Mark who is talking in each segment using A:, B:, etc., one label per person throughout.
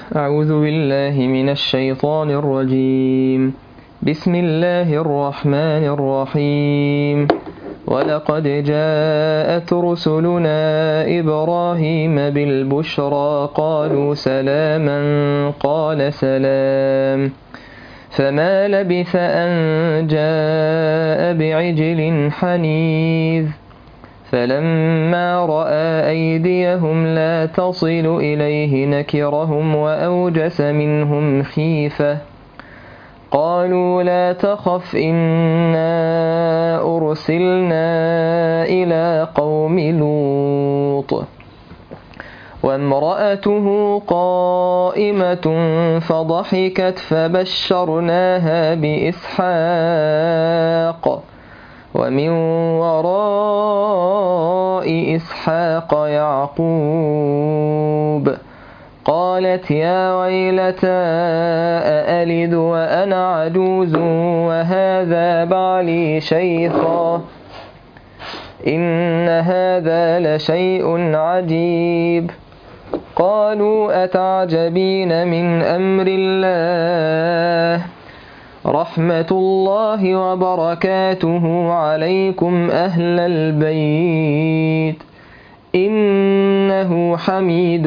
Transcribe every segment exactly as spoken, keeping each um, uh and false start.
A: أعوذ بالله من الشيطان الرجيم. بسم الله الرحمن الرحيم. ولقد جاءت رسلنا إبراهيم بالبشرى قالوا سلاما قال سلام فما لبث أن جاء بعجل حنيذ فلما رأى أيديهم لا تصل إليه نكرهم وأوجس منهم خيفة قالوا لا تخف إنا أرسلنا إلى قوم لوط وامرأته قائمة فضحكت فبشرناها بإسحاق ومن وراء إسحاق يعقوب قالت يا ويلتى أألد وأنا عجوز وهذا بعلي شيخا إن هذا لشيء عجيب قالوا أتعجبين من أمر الله رحمة الله وبركاته عليكم أهل البيت إنه حميد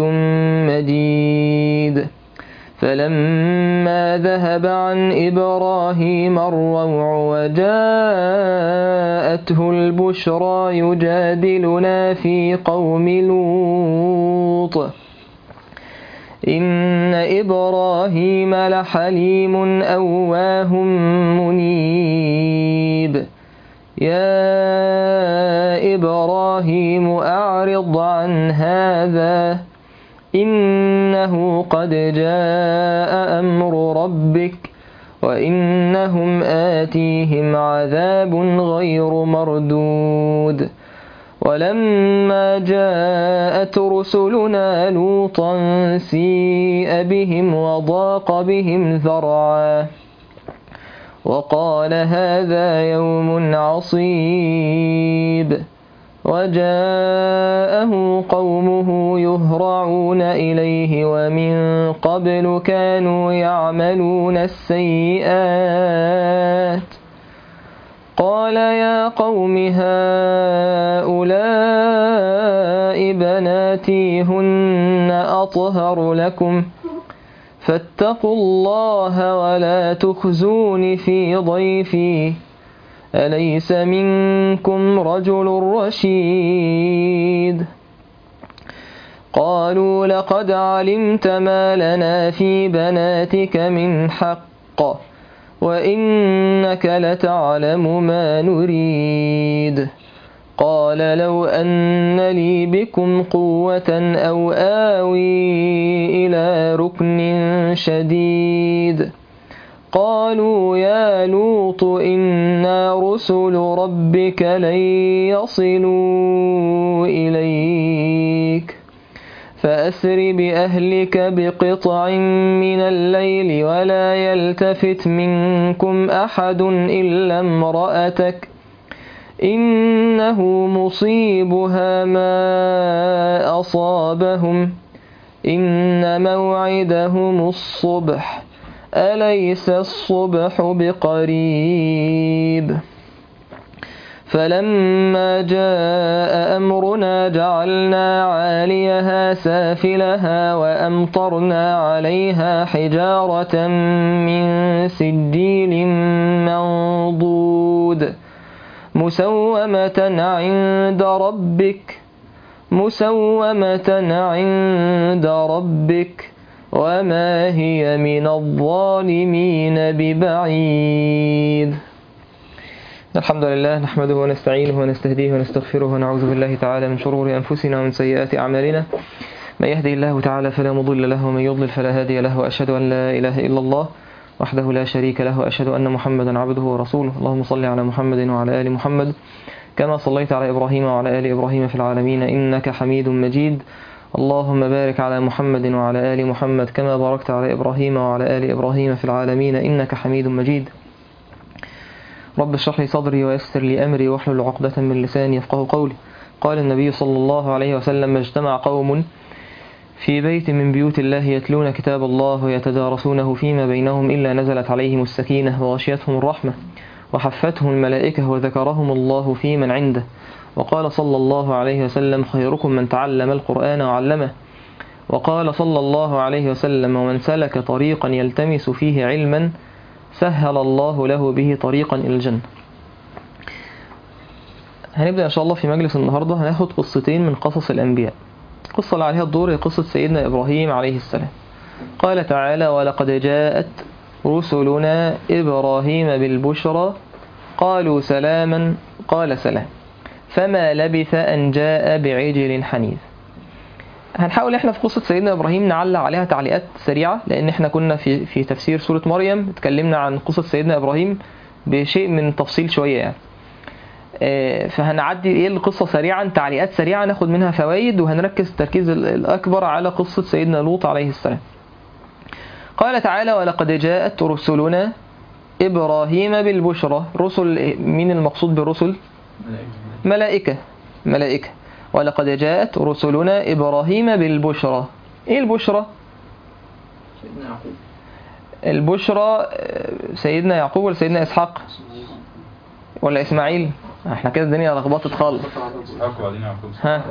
A: مجيد فلما ذهب عن إبراهيم الروع وجاءته البشرى يجادلنا في قوم لوط إن إبراهيم لحليم أواه منيب يا إبراهيم أعرض عن هذا إنه قد جاء أمر ربك وإنهم آتيهم عذاب غير مردود ولما جاءت رسلنا لوطا سيء بهم وضاق بهم ذرعا وقال هذا يوم عصيب وجاءه قومه يهرعون إليه ومن قبل كانوا يعملون السيئات قال يا قوم هؤلاء بناتي هن أطهر لكم فاتقوا الله ولا تخزون في ضيفي أليس منكم رجل رشيد قالوا لقد علمت ما لنا في بناتك من حق وإنك لتعلم ما نريد قال لو أن لي بكم قوة أو آوي إلى ركن شديد قالوا يا لوط إنا رسل ربك لن يصلوا إليك فأسر بأهلك بقطع من الليل ولا يلتفت منكم أحد إلا امرأتك إنه مصيبها ما أصابهم إن موعدهم الصبح أليس الصبح بقريب فلما جاء أمرنا جعلنا عاليها سافلها وأمطرنا عليها حجارة من سجيل منضود مسومة عند ربك مسومة عند ربك وما هي من الظالمين ببعيد. الحمد لله نحمده ونستعينه ونستهديه ونستغفره ونعوذ بالله تعالى من شرور أنفسنا ومن سيئات أعمالنا من يهدي الله تعالى فلا مضل له ومن يضلل فلا هادي له وأشهد أن لا إله إلا الله وحده لا شريك له وأشهد أن محمدا عبده ورسوله اللهم صل على محمد وعلى آل محمد كما صليت على إبراهيم وعلى آل إبراهيم في العالمين إنك حميد مجيد اللهم بارك على محمد وعلى آل محمد كما باركت على إبراهيم وعلى آل إبراهيم في العالمين إنك حميد مجيد. رب اشرح لي صدري ويسر لي أمري واحلل عقدة من لساني يفقهوا قولي. قال النبي صلى الله عليه وسلم: ما اجتمع قوم في بيت من بيوت الله يتلون كتاب الله ويتدارسونه فيما بينهم إلا نزلت عليهم السكينة وغشيتهم الرحمة وحفتهم الملائكة وذكرهم الله في من عنده. وقال صلى الله عليه وسلم خيركم من تعلم القرآن وعلمه. وقال صلى الله عليه وسلم ومن سلك طريقا يلتمس فيه علما سهل الله له به طريقا إلى الجنة. هنبدأ إن شاء الله في مجلس النهاردة هناخد قصتين من قصص الأنبياء. القصة اللي عليها الدور هي قصة سيدنا إبراهيم عليه السلام. قال تعالى ولقد جاءت رسلنا إبراهيم بالبشرى قالوا سلاما قال سلام فما لبث أن جاء بعجل حنيذ. هنحاول احنا في قصة سيدنا إبراهيم نعلق عليها تعليقات سريعة، لأن احنا كنا في في تفسير سورة مريم اتكلمنا عن قصة سيدنا إبراهيم بشيء من تفصيل شوية يعني. فهنعدي ايه القصة سريعا، تعليقات سريعة ناخد منها فوائد، وهنركز التركيز الأكبر على قصة سيدنا لوط عليه السلام. قال تعالى ولقد جاءت رسلنا إبراهيم بالبشرى. رسل مين المقصود بالرسل؟ ملائكة ملائكة. ولقد جاءت رسلنا إبراهيم بالبشرى. ايه البشرى؟
B: سيدنا يعقوب.
A: البشرى سيدنا يعقوب ولا سيدنا إسحاق ولا إسماعيل؟ احنا كده الدنيا لخبطت خالص. ها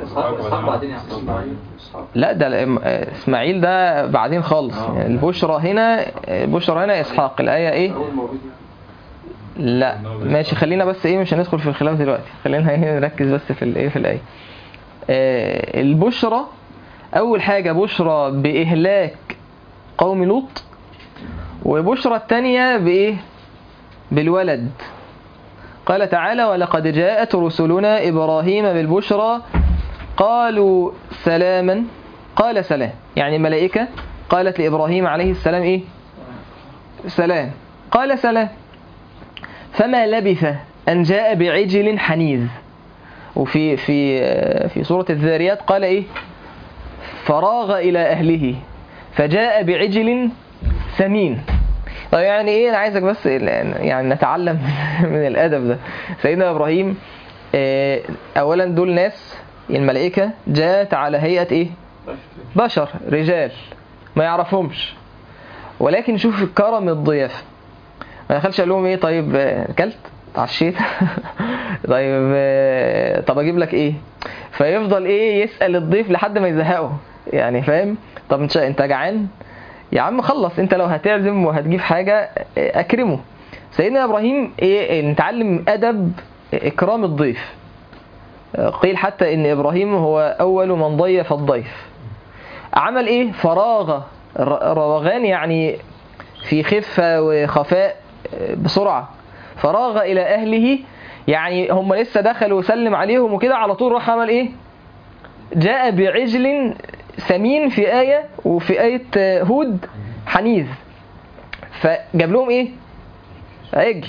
A: لا ده اسماعيل ده بعدين خالص. البشرى هنا البشرى هنا اسحاق. الايه ايه؟ لا ماشي خلينا بس ايه مش هندخل في الخلاف دلوقتي، خلينا نركز بس في الايه في الايه. آه البشرى اول حاجه بشرى باهلاك قوم لوط، وبشرى الثانيه بايه؟ بالولد. قال تعالى ولقد جاءت رسلنا إبراهيم بالبشرى قالوا سلاما قال سلام. يعني الملائكة قالت لإبراهيم عليه السلام إيه؟ سلام قال سلام. فما لبث أن جاء بعجل حنيذ. وفي في في سورة الذاريات قال إيه؟ فراغ إلى أهله فجاء بعجل سمين. طيب يعني ايه، انا عايزك بس يعني نتعلم من الادب ده. سيدنا ابراهيم اولا دول ناس الملائكه جاءت على هيئه ايه؟ بشر رجال ما يعرفهمش، ولكن شوف كرم الضيافه. ما دخلش قال لهم ايه طيب اكلت اتعشيت طيب طب اجيب لك ايه؟ فيفضل ايه يسال الضيف لحد ما يزهقه يعني، فاهم؟ طب انت انت جعان يا عم خلص، انت لو هتعزم وهتجيب حاجة اكرمه. سيدنا ابراهيم ايه نتعلم ادب اكرام الضيف. قيل حتى ان ابراهيم هو اول من ضيف الضيف. عمل ايه؟ فراغ. روغان يعني في خفة وخفاء بسرعة. فراغ الى اهله يعني هم لسه دخلوا وسلم عليهم وكده، على طول راح عمل ايه؟ جاء بعجل سمين في آية، وفي آية هود حنيذ. فجاب لهم ايه؟ عجل.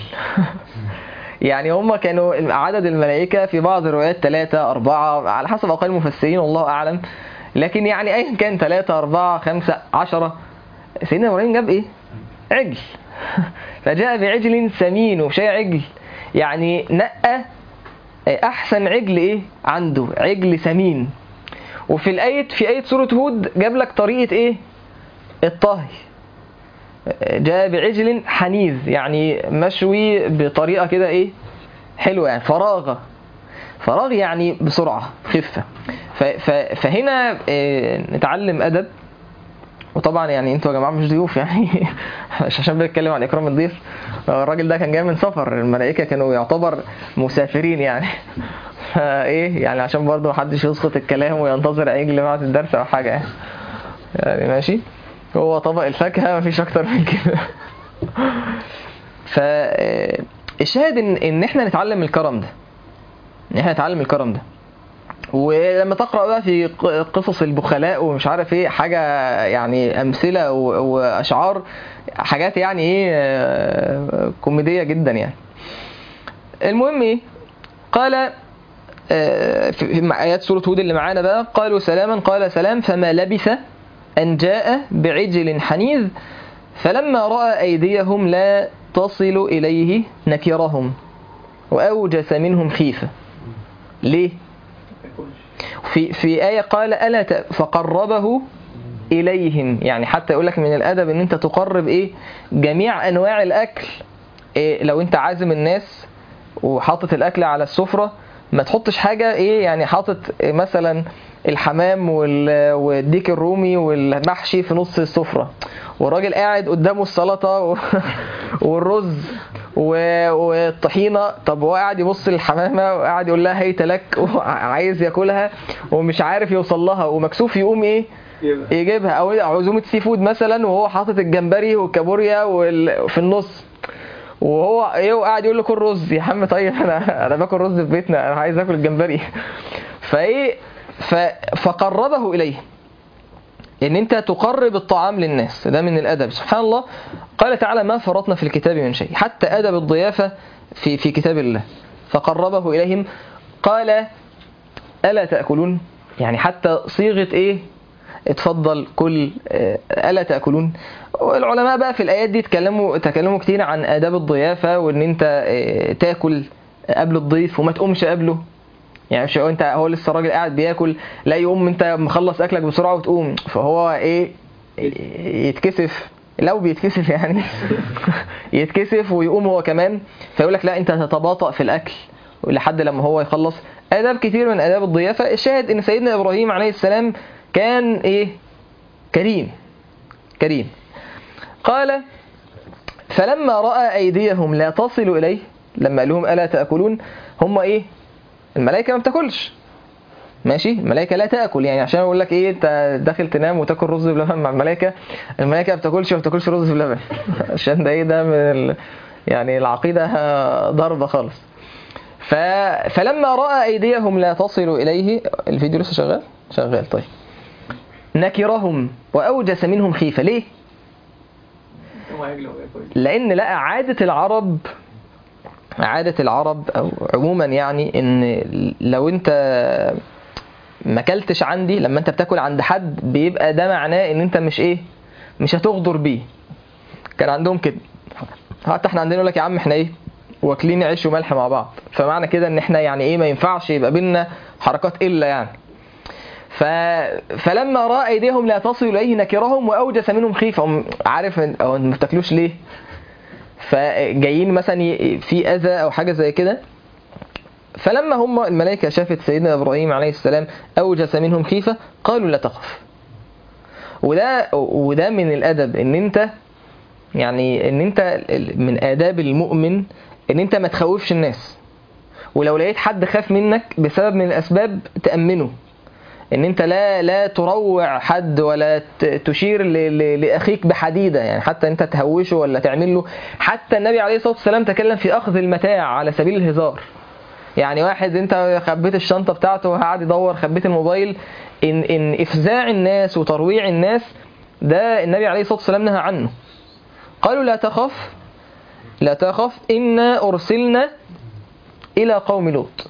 A: يعني هم كانوا عدد الملائكة في بعض الروايات ثلاثة أربعة على حسب أقوال المفسرين والله أعلم، لكن يعني أيا كان ثلاثة أربعة خمسة عشرة. سيدنا إبراهيم جاب ايه؟ عجل. فجاء بعجل سمين وشيء عجل يعني نقى أحسن عجل ايه عنده، عجل سمين. وفي الآية في آية سورة هود جاب لك طريقة ايه؟ الطهي. جاء بعجل حنيذ يعني مشوي بطريقة كده ايه؟ حلوة يعني فراغ. فراغ يعني بسرعة خفة. فهنا نتعلم أدب. وطبعا يعني انتوا يا جماعة مش ضيوف يعني مش عشان بنتكلم عن إكرام الضيف. الراجل ده كان جاي من سفر، الملائكة كانوا يعتبر مسافرين يعني. ايه يعني عشان برضو محدش يسقط الكلام وينتظر عجل بعد الدرس او حاجة يعني, يعني ماشي. هو طبق الفاكهة مفيش اكتر من كده. فالشاهد ان, ان احنا نتعلم الكرم ده، ان احنا نتعلم الكرم ده. ولما تقرأ بقى في قصص البخلاء ومش عارف ايه حاجة يعني امثلة واشعار حاجات يعني ايه كوميدية جدا يعني. المهم ايه قال في آيات سورة هود اللي معانا بقى قالوا سلاما قال سلام فما لبث أن جاء بعجل حنيذ فلما رأى أيديهم لا تصل إليه نكرهم وأوجس منهم خيفة. ليه؟ في في آية قال ألا فقربه إليهم، يعني حتى يقولك من الأدب ان انت تقرب ايه جميع انواع الاكل. إيه لو انت عازم الناس وحاطط الاكل على السفرة، ما تحطش حاجة ايه يعني حاطط إيه مثلا الحمام والديك الرومي والمحشي في نص السفرة، والراجل قاعد قدامه السلطة والرز والطحينة. طب هو قاعد يبص للحمامة وقاعد يقول لها هيت لك وعايز ياكلها ومش عارف يوصل لها ومكسوف يقوم ايه يجيبها. او عزومة سي فود مثلا وهو حاطط الجمبري والكابوريا في النص، وهو ايه وقاعد يقول له كل رز يا عم. طيب انا انا باكل رز في بيتنا، انا عايز اكل الجمبري. فايه فقربه اليه، ان انت تقرب الطعام للناس، ده من الادب. سبحان الله، قال تعالى ما فرطنا في الكتاب من شيء، حتى ادب الضيافه في في كتاب الله. فقربه اليهم قال الا تاكلون، يعني حتى صيغه ايه اتفضل كل الا تاكلون. والعلماء بقى في الايات دي تكلموا تكلموا كتير عن آداب الضيافه، وان انت تاكل قبل الضيف وما تقومش قبله. يعني مش انت هو لسه الراجل قاعد بياكل لا يقوم انت مخلص اكلك بسرعه وتقوم، فهو ايه يتكسف، لو بيتكسف يعني يتكسف ويقوم هو كمان، فيقول لك لا انت تتباطأ في الاكل لحد لما هو يخلص. آداب كتير من آداب الضيافه. الشاهد ان سيدنا ابراهيم عليه السلام كان ايه كريم كريم. قال فلما رأى أيديهم لا تصل إليه، لما قال لهم ألا تأكلون، هم إيه الملائكة ما بتاكلش ماشي، الملائكة لا تأكل، يعني عشان أقول لك إيه أنت داخل تنام وتاكل رز بلبن مع الملائكة، الملائكة ما بتاكلش ما بتاكلش رز بلبن عشان ده إيه ده من ال... يعني العقيدة ضربة خالص. ف... فلما رأى أيديهم لا تصل إليه، الفيديو لسه شغال شغال طيب، نكرهم وأوجس منهم خيفة. ليه؟ لأن لقى عادة العرب عادة العرب أو عموما يعني إن لو أنت ما كلتش عندي، لما أنت بتاكل عند حد بيبقى ده معناه إن أنت مش إيه مش هتغدر بيه. كان عندهم كده، حتى إحنا عندنا يقول لك يا عم إحنا إيه واكلين عيش وملح مع بعض، فمعنى كده إن إحنا يعني إيه ما ينفعش يبقى بينا حركات إلا يعني. ف... فلما رأى أيديهم لا تصل إليه نكرهم وأوجس منهم خيفة. عارف أو ما بتاكلوش ليه؟ فجايين مثلا في أذى أو حاجة زي كده. فلما هم الملائكة شافت سيدنا إبراهيم عليه السلام أوجس منهم خيفة قالوا لا تخف. وده وده من الأدب، إن أنت يعني إن أنت من آداب المؤمن إن أنت ما تخوفش الناس، ولو لقيت حد خاف منك بسبب من الأسباب تأمنه، ان انت لا لا تروع حد ولا تشير لاخيك بحديده، يعني حتى انت تهوشه ولا تعمل له. حتى النبي عليه الصلاه والسلام تكلم في اخذ المتاع على سبيل الهزار. يعني واحد انت خبيت الشنطه بتاعته وقاعد يدور، خبيت الموبايل، ان ان افزاع الناس وترويع الناس ده النبي عليه الصلاه والسلام نهى عنه. قالوا لا تخف لا تخف إنا أرسلنا إلى قوم لوط.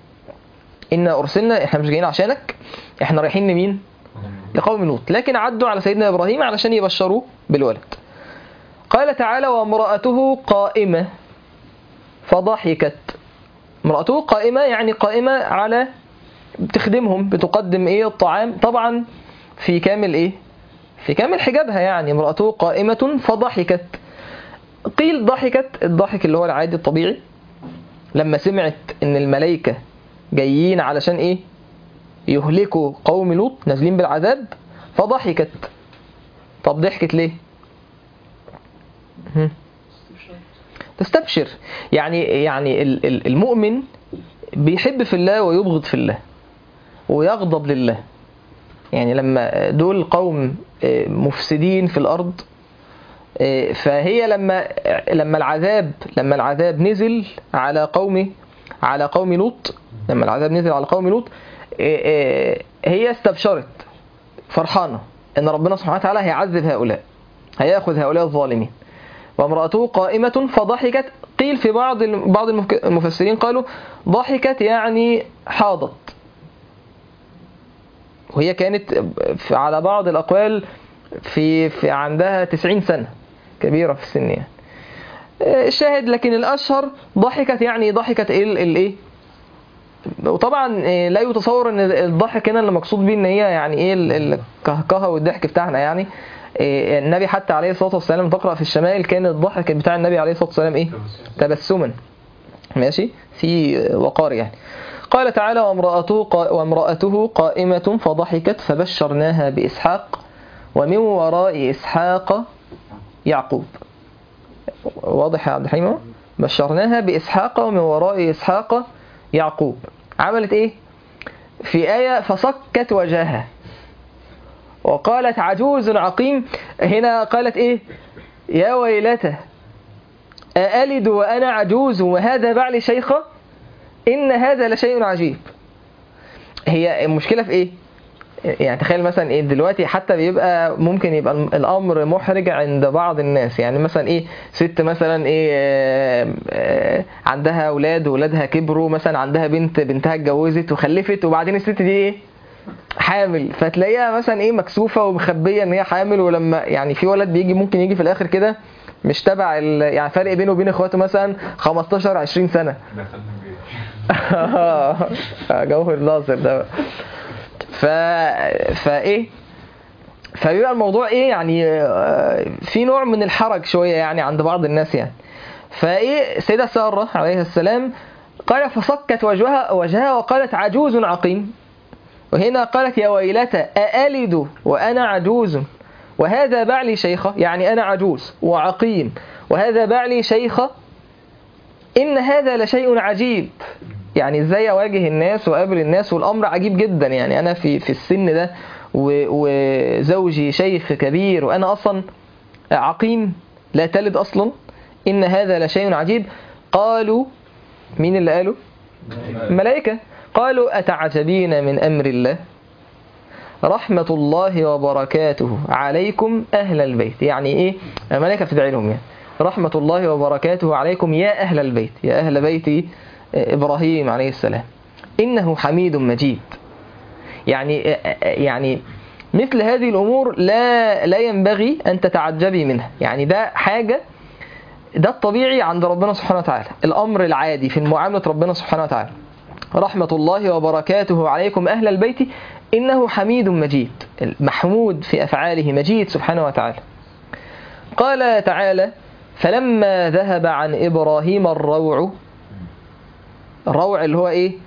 A: إنا أرسلنا، إحنا مش جايين عشانك، إحنا رايحين لمين؟ لقوم لوط. لكن عدوا على سيدنا إبراهيم علشان يبشروه بالولد. قال تعالى وامرأته قائمة فضحكت. امرأته قائمة يعني قائمة على بتخدمهم، بتقدم إيه الطعام، طبعا في كامل إيه في كامل حجابها. يعني امرأته قائمة فضحكت. قيل ضحكت الضحك اللي هو العادي الطبيعي، لما سمعت ان الملائكة جايين علشان ايه يهلكوا قوم لوط نازلين بالعذاب فضحكت. طب ضحكت ليه؟ تستبشر. يعني يعني المؤمن بيحب في الله ويبغض في الله ويغضب لله. يعني لما دول قوم مفسدين في الأرض، فهي لما لما العذاب لما العذاب نزل على قوم على قوم لوط لما العذاب نزل على قوم لوط هي استبشرت فرحانة ان ربنا سبحانه وتعالى هيعذب هؤلاء، هياخذ هؤلاء الظالمين. وامرأته قائمة فضحكت. قيل في بعض بعض المفسرين قالوا ضحكت يعني حاضت، وهي كانت على بعض الأقوال في, في عندها تسعين سنة، كبيرة في السن يعني. الشاهد لكن الأشهر ضحكت يعني ضحكت الايه وطبعا لا يتصور ان الضحك هنا اللي مقصود بيه ان هي يعني ايه الكهكهه والضحك بتاعنا يعني. النبي حتى عليه الصلاه والسلام تقرأ في الشمائل كان الضحك بتاع النبي عليه الصلاه والسلام ايه؟ تبسما، ماشي، في وقار يعني. قال تعالى وامرأته, قا وامرأته قائمة فضحكت فبشرناها بإسحاق ومن وراء إسحاق يعقوب. واضح يا عبد الحليم؟ بشرناها بإسحاق ومن وراء إسحاق يعقوب. عملت ايه في آية؟ فصكت وجهها وقالت عجوز عقيم. هنا قالت ايه؟ يا ويلته أألد وأنا عجوز وهذا بعلي شيخة إن هذا لشيء عجيب. هي المشكلة في ايه؟ يعني تخيل مثلا ايه دلوقتي حتى بيبقى ممكن يبقى الامر محرج عند بعض الناس. يعني مثلا ايه ست مثلا ايه آه آه عندها اولاد واولادها كبروا، مثلا عندها بنت بنتها اتجوزت وخلفت وبعدين الست دي ايه حامل، فتلاقيها مثلا ايه مكسوفه ومخبيه ان هي حامل. ولما يعني في ولد بيجي ممكن يجي في الاخر كده مش تبع يعني فرق بينه وبين اخواته مثلا خمستاشر عشرين سنه. جو الناصر ده. ف فايه فبيبقى الموضوع ايه يعني في نوع من الحرج شويه يعني عند بعض الناس يعني. فايه سيدة سارة عليه السلام قال فصكت وجهها وجهها وقالت عجوز عقيم. وهنا قالت يا ويلتى أألد وأنا عجوز وهذا بعلي شيخة، يعني أنا عجوز وعقيم وهذا بعلي شيخة إن هذا لشيء عجيب. يعني ازاي اواجه الناس وقابل الناس والامر عجيب جدا. يعني انا في في السن ده وزوجي شيخ كبير وانا اصلا عقيم لا تلد اصلا، ان هذا لشيء عجيب. قالوا مين اللي قالوا؟ الملائكة. قالوا اتعجبين من امر الله رحمة الله وبركاته عليكم اهل البيت. يعني ايه الملائكة بتدعي لهم يعني رحمة الله وبركاته عليكم يا اهل البيت، يا اهل بيتي إبراهيم عليه السلام إنه حميد مجيد. يعني يعني مثل هذه الأمور لا لا ينبغي أن تتعجبي منها. يعني ده حاجة ده الطبيعي عند ربنا سبحانه وتعالى، الأمر العادي في معاملة ربنا سبحانه وتعالى. رحمة الله وبركاته عليكم أهل البيت إنه حميد مجيد، محمود في أفعاله مجيد سبحانه وتعالى. قال تعالى فلما ذهب عن إبراهيم الروع. الروع اللي هو ايه؟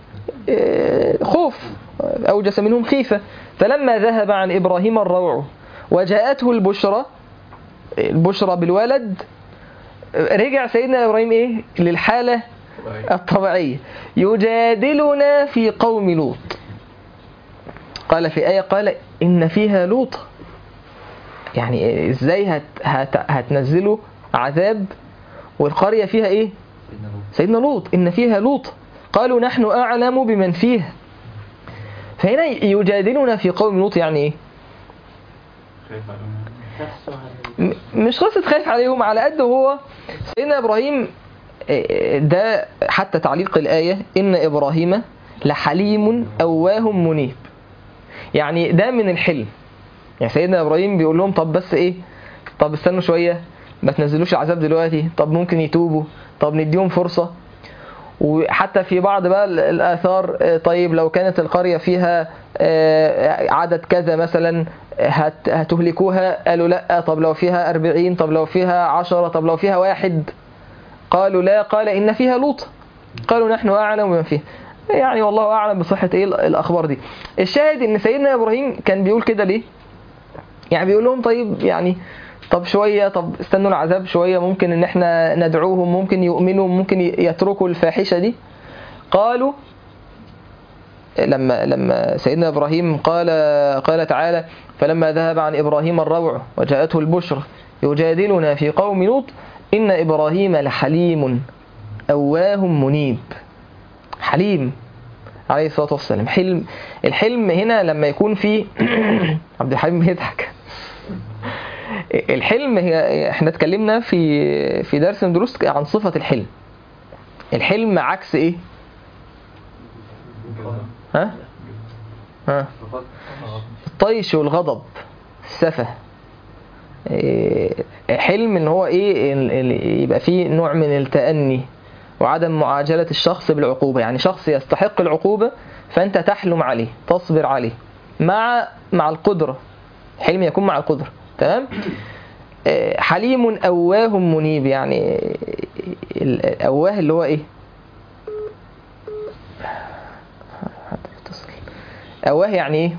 A: إيه خوف، اوجس منهم خيفة. فلما ذهب عن ابراهيم الروع وجاءته البشرى، البشرى بالولد، رجع سيدنا ابراهيم ايه للحالة الطبيعية يجادلنا في قوم لوط. قال في آية قال إن فيها لوط. يعني ازاي هت هت هتنزلوا عذاب والقرية فيها ايه؟ سيدنا لوط. إن فيها لوط قالوا نحن أعلم بمن فيها. فهنا يجادلنا في قوم لوط يعني إيه؟ مش قصة خايف عليهم على قد هو سيدنا إبراهيم. ده حتى تعليق الآية إن إبراهيم لحليم أواه منيب. يعني ده من الحلم. يعني سيدنا إبراهيم بيقول لهم طب بس إيه، طب استنوا شوية ما تنزلوش عذاب دلوقتي، طب ممكن يتوبوا، طب نديهم فرصة. وحتى في بعض بقى الآثار طيب لو كانت القرية فيها عدد كذا مثلا هتهلكوها، قالوا لا. طب لو فيها أربعين، طب لو فيها عشرة، طب لو فيها واحد، قالوا لا. قال إن فيها لوط قالوا نحن أعلم بما فيها. يعني والله أعلم بصحة إيه الأخبار دي. الشاهد إن سيدنا إبراهيم كان بيقول كده ليه؟ يعني بيقول لهم طيب يعني طب شوية، طب استنوا العذاب شوية، ممكن ان احنا ندعوهم، ممكن يؤمنوا، ممكن يتركوا الفاحشة دي. قالوا لما لما سيدنا إبراهيم قال قال تعالى فلما ذهب عن إبراهيم الروع وجاءته البشرى يجادلنا في قوم لوط إن إبراهيم لحليم أواه منيب. حليم عليه الصلاة والسلام. حلم الحلم هنا لما يكون فيه عبد الحليم بيضحك. الحلم هي احنا اتكلمنا في في درس من دروس عن صفة الحلم. الحلم عكس ايه؟ ها؟ ها؟ الطيش والغضب، السفه. حلم ان هو ايه؟ يبقى فيه نوع من التأني وعدم معاجلة الشخص بالعقوبة، يعني شخص يستحق العقوبة فأنت تحلم عليه، تصبر عليه مع مع القدرة، حلم يكون مع القدرة. تمام. حليم أواه منيب، يعني الأواه اللي هو إيه؟ أواه يعني إيه؟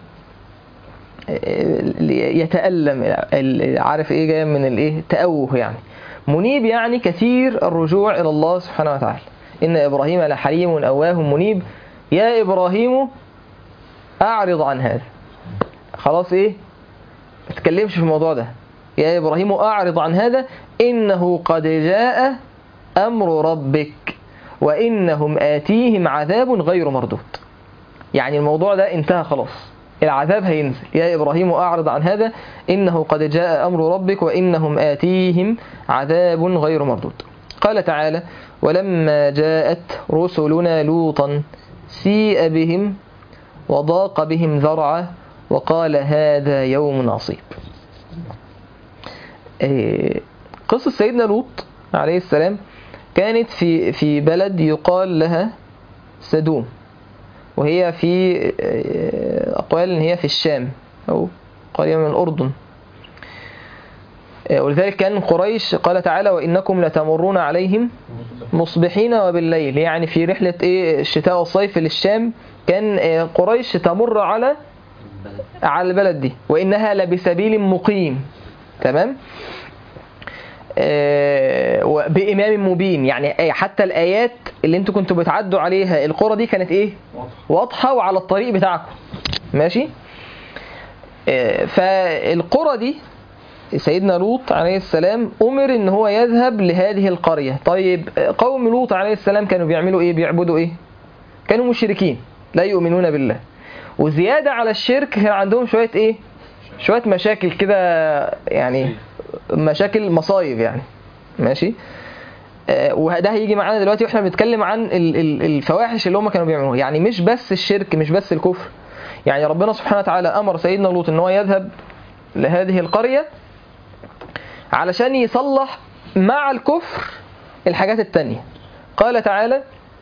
A: يتألم، عارف إيه جاي من الإيه؟ تأوه يعني. منيب يعني كثير الرجوع إلى الله سبحانه وتعالى. إن إبراهيم لحليم أواه منيب يا إبراهيم أعرض عن هذا. خلاص إيه؟ ما تتكلمش في الموضوع ده. يا إبراهيم أعرض عن هذا إنه قد جاء أمر ربك وإنهم آتيهم عذاب غير مردود. يعني الموضوع ده انتهى خلاص، العذاب هينزل. يا إبراهيم أعرض عن هذا إنه قد جاء أمر ربك وإنهم آتيهم عذاب غير مردود. قال تعالى ولما جاءت رسلنا لوطا سيء بهم وضاق بهم ذرعا وقال هذا يوم عصيب. قصة سيدنا لوط عليه السلام كانت في في بلد يقال لها سدوم، وهي في أقوال إن هي في الشام أو قريبة من الأردن. ولذلك كان قريش قال تعالى وإنكم لتمرون عليهم مصبحين وبالليل، يعني في رحلة إيه الشتاء والصيف للشام كان قريش تمر على على البلد دي وإنها لبسبيل مقيم. تمام. آه بإمام مبين، يعني حتى الآيات اللي انتوا كنتوا بتعدوا عليها القرى دي كانت ايه واضحة وعلى الطريق بتاعكم. ماشي. آه فالقرى دي سيدنا لوط عليه السلام أمر ان هو يذهب لهذه القرية. طيب قوم لوط عليه السلام كانوا بيعملوا ايه؟ بيعبدوا ايه؟ كانوا مشركين لا يؤمنون بالله، وزيادة على الشرك كان عندهم شوية ايه؟ شوية مشاكل كده، يعني مشاكل مصايب يعني. ماشي. آه وده هيجي معانا دلوقتي واحنا بنتكلم عن الفواحش اللي هم كانوا بيعملوها. يعني مش بس الشرك، مش بس الكفر، يعني ربنا سبحانه وتعالى أمر سيدنا لوط ان هو يذهب لهذه القرية علشان يصلح مع الكفر الحاجات التانية. قال تعالى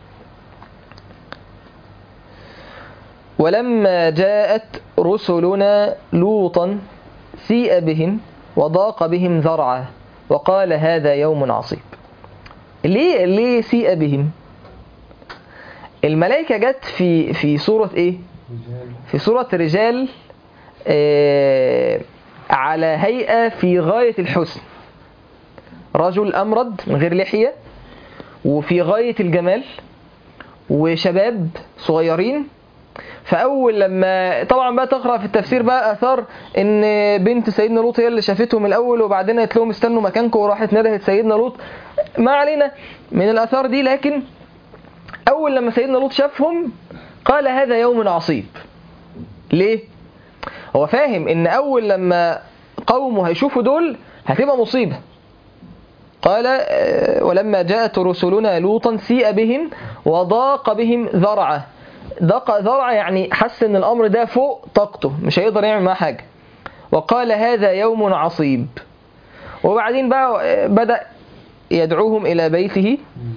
A: ولما جاءت رسلنا لوطا سيء بهم وضاق بهم ذرعا وقال هذا يوم عصيب. ليه ليه سيء بهم؟ الملائكة جت في في صورة ايه؟ في صورة رجال آه على هيئة في غاية الحسن، رجل أمرد من غير لحية وفي غاية الجمال وشباب صغيرين. فأول لما طبعا بقى تقرأ في التفسير بقى أثار إن بنت سيدنا لوط هي اللي شافتهم الأول وبعدين قالت لهم استنوا مكانكم وراحت ندهت سيدنا لوط، ما علينا من الأثار دي. لكن أول لما سيدنا لوط شافهم قال هذا يوم عصيب. ليه؟ هو فاهم إن أول لما قومه هيشوفوا دول هتبقى مصيبة. قال ولما جاءت رسلنا لوطا سيء بهم وضاق بهم ذرعا. ضاق ذرعا يعني حس ان الامر ده فوق طاقته، مش هيقدر يعمل معاه حاجه. وقال هذا يوم عصيب. وبعدين بقى بدأ يدعوهم الى بيته.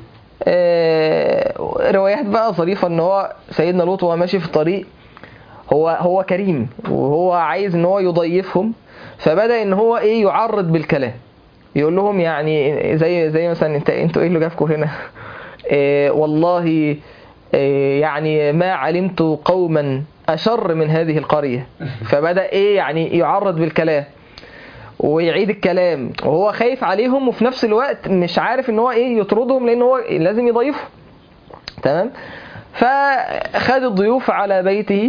A: روايات بقى ظريفه ان هو سيدنا لوط وهو ماشي في الطريق هو هو كريم وهو عايز ان هو يضيفهم، فبدأ ان هو ايه يعرض بالكلام، يقول لهم يعني زي زي مثلا انت انتوا ايه اللي جابكم هنا؟ إيه والله إيه يعني ما علمت قوما اشر من هذه القريه. فبدا ايه يعني يعرض بالكلام ويعيد الكلام وهو خايف عليهم وفي نفس الوقت مش عارف ان هو ايه يطردهم لان هو لازم يضيفهم. تمام. فخد الضيوف على بيته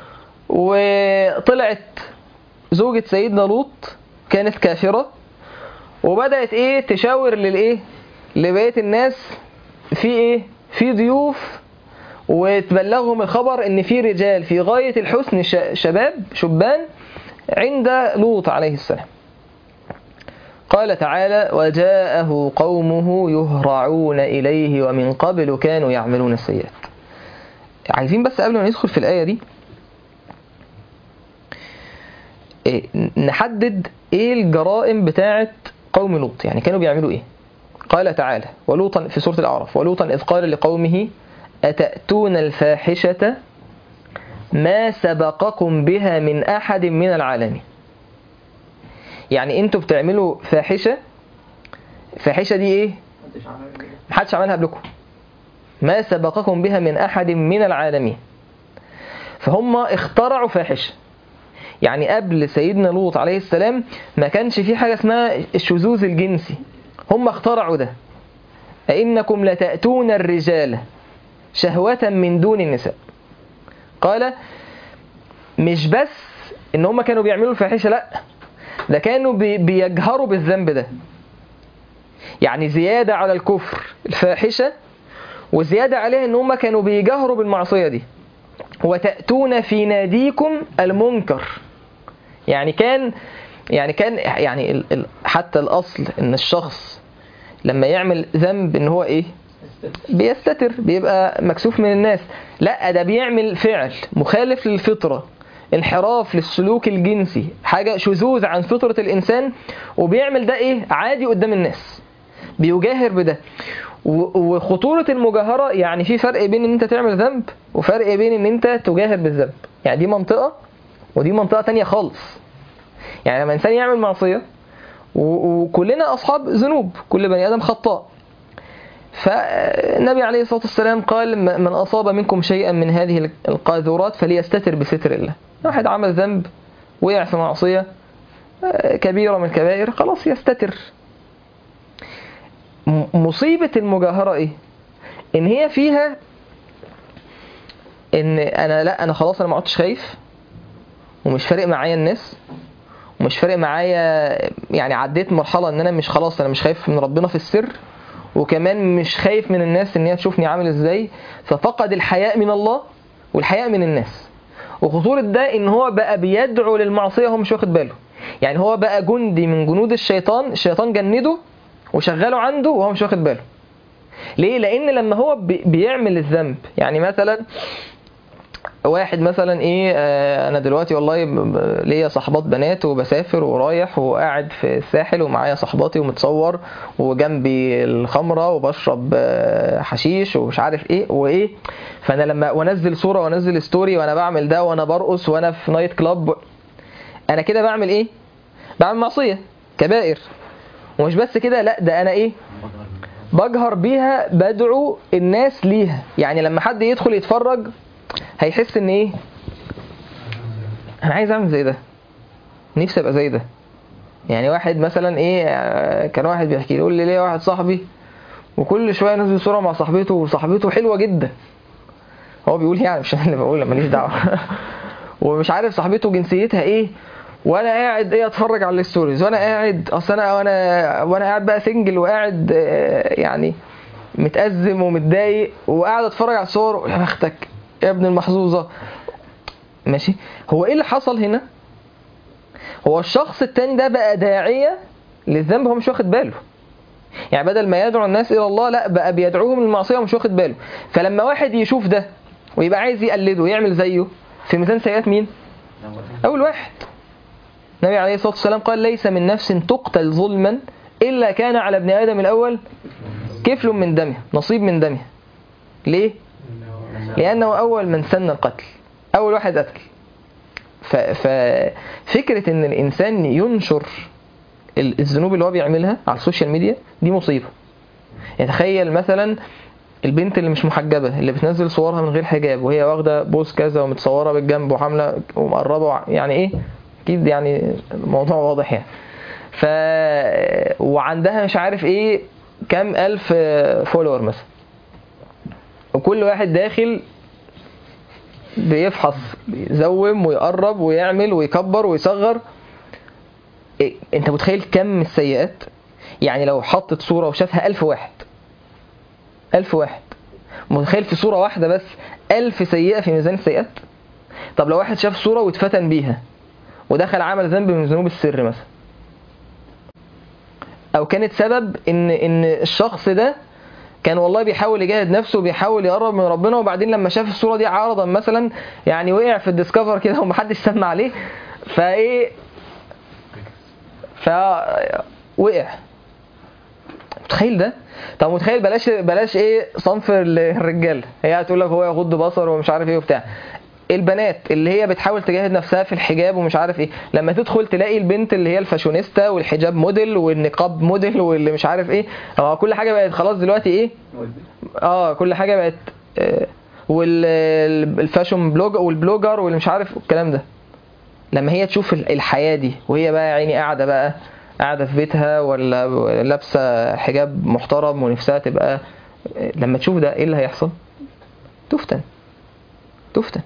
A: وطلعت زوجة سيدنا لوط كانت كافرة وبدأت ايه تشاور للايه لبقية الناس في ايه في ضيوف وتبلغهم الخبر ان في رجال في غاية الحسن شباب شبان عند لوط عليه السلام. قال تعالى وجاءه قومه يهرعون إليه ومن قبل كانوا يعملون السيئات. عايزين بس قبل ما ندخل في الآية دي إيه نحدد ايه الجرائم بتاعت قوم لوط، يعني كانوا بيعملوا ايه. قال تعالى ولوطا في سورة الأعراف ولوطا إذ قال لقومه أتأتون الفاحشة ما سبقكم بها من أحد من العالمين. يعني أنتوا بتعملوا فاحشة، فاحشة دي إيه؟ محدش عملها قبلكم، ما سبقكم بها من أحد من العالمين. فهم اخترعوا فاحشة. يعني قبل سيدنا لوط عليه السلام ما كانش في حاجة اسمها الشذوذ الجنسي، هم اخترعوا ده. أئنكم لتأتون الرجال شهوة من دون النساء. قال مش بس ان هم كانوا بيعملوا الفاحشة، لا ده كانوا بي بيجهروا بالذنب ده. يعني زيادة على الكفر الفاحشة، وزيادة عليها ان هم كانوا بيجهروا بالمعصية دي. وتأتون في ناديكم المنكر. يعني كان يعني كان يعني ال ال حتى الأصل ان الشخص لما يعمل ذنب ان هو ايه؟ بيستتر، بيبقى مكسوف من الناس. لا ده بيعمل فعل مخالف للفطرة، انحراف للسلوك الجنسي، حاجة شذوذ عن فطرة الإنسان، وبيعمل ده ايه؟ عادي قدام الناس، بيجاهر بده. وخطورة المجاهرة يعني في فرق بين ان انت تعمل ذنب وفرق بين ان انت تجاهر بالذنب. يعني دي منطقة ودي منطقة تانية خالص. يعني لما انسان يعمل معصية، وكلنا أصحاب ذنوب، كل بني آدم خطاء، فالنبي عليه الصلاة والسلام قال من أصاب منكم شيئا من هذه القاذورات فليستتر بستر الله. واحد عمل ذنب وقع في معصية كبيرة من الكبائر، خلاص يستتر. مصيبة المجاهرة ايه؟ ان هي فيها ان انا لا انا خلاص انا ما عدتش خايف، ومش فارق معايا الناس، ومش فارق معايا، يعني عديت مرحلة ان انا مش خلاص انا مش خايف من ربنا في السر، وكمان مش خايف من الناس ان هي تشوفني عامل ازاي. ففقد الحياء من الله والحياء من الناس. وخطورة ده ان هو بقى بيدعو للمعصية وهو مش واخد باله. يعني هو بقى جندي من جنود الشيطان، الشيطان جنده وشغله عنده وهو مش واخد باله. ليه؟ لان لما هو بيعمل الذنب، يعني مثلا واحد مثلا ايه آه انا دلوقتي والله ليا صحبات بنات وبسافر ورايح وقاعد في الساحل ومعايا صحباتي ومتصور وجنبي الخمرة وبشرب آه حشيش ومش عارف ايه وايه، فانا لما وانزل صورة وانزل ستوري وانا بعمل ده وانا برقص وانا في نايت كلاب، انا كده بعمل ايه؟ بعمل معصية كبائر. ومش بس كده، لا ده انا ايه؟ بجهر بيها، بدعو الناس ليها. يعني لما حد يدخل يتفرج هيحس ان ايه؟ انا عايز اعمل زي ده، نفسي ابقى زي ده. يعني واحد مثلا ايه، كان واحد بيحكي لي يقول لي ليه واحد صاحبي وكل شويه ينزل صوره مع صاحبته وصاحبته حلوه جدا، هو بيقول يعني مش انا اللي بقول، ماليش دعوه ومش عارف صاحبته جنسيتها ايه، وانا قاعد ايه اتفرج على الستوريز، وانا قاعد اصل انا وانا وانا قاعد بقى سنجل وقاعد يعني متأزم ومتضايق وقاعد اتفرج على الصور. يا بختك يا ابن المحظوظه. ماشي، هو ايه اللي حصل هنا؟ هو الشخص التاني ده بقى داعية للذنب هو مش واخد باله. يعني بدل ما يدعو الناس الى الله، لا بقى بيدعوهم للمعصيه ومش واخد باله. فلما واحد يشوف ده ويبقى عايز يقلده ويعمل زيه، في ميزان سيئات مين؟ اول واحد. النبي عليه الصلاه والسلام قال ليس من نفس تقتل ظلما الا كان على ابن ادم الاول كفل من دمه، نصيب من دمه. ليه؟ لانه اول من سن القتل، اول واحد قتل. ففكره ان الانسان ينشر الذنوب اللي هو بيعملها على السوشيال ميديا دي مصيبه. يعني تخيل مثلا البنت اللي مش محجبه اللي بتنزل صورها من غير حجاب وهي واخده بوز كذا ومتصوره بالجنب وحامله ومقربه، يعني ايه؟ اكيد يعني الموضوع واضح يعني. ف وعندها مش عارف ايه كام الف فولور مثلا، وكل واحد داخل بيفحص بيزوم ويقرب ويعمل ويكبر ويصغر. إيه؟ انت متخيل كم السيئات؟ يعني لو حطت صورة وشافها ألف واحد ألف واحد، متخيل في صورة واحدة بس ألف سيئة في ميزان السيئات؟ طب لو واحد شاف صورة واتفتن بيها ودخل عمل ذنب من ذنوب السر مثلا، أو كانت سبب إن إن الشخص ده كان والله بيحاول يجاهد نفسه وبيحاول يقرب من ربنا، وبعدين لما شاف الصورة دي عارضا مثلا يعني وقع في الديسكفر كده ومحدش سمع عليه، فايه فوقع. متخيل ده؟ طب متخيل بلاش بلاش ايه صنف الرجال، هي هتقول لك هو يغض بصر ومش عارف ايه وبتاع. البنات اللي هي بتحاول تجاهد نفسها في الحجاب ومش عارف ايه، لما تدخل تلاقي البنت اللي هي الفاشونيستا والحجاب موديل والنقاب موديل واللي مش عارف ايه، هو كل حاجه بقت خلاص دلوقتي ايه، اه كل حاجه بقت آه والفاشون بلوج والبلوجر واللي مش عارف الكلام ده. لما هي تشوف الحياه دي وهي بقى عيني قاعده بقى قاعده في بيتها ولا لابسه حجاب محترم ونفسها تبقى، لما تشوف ده ايه اللي هيحصل؟ تفتن تفتن.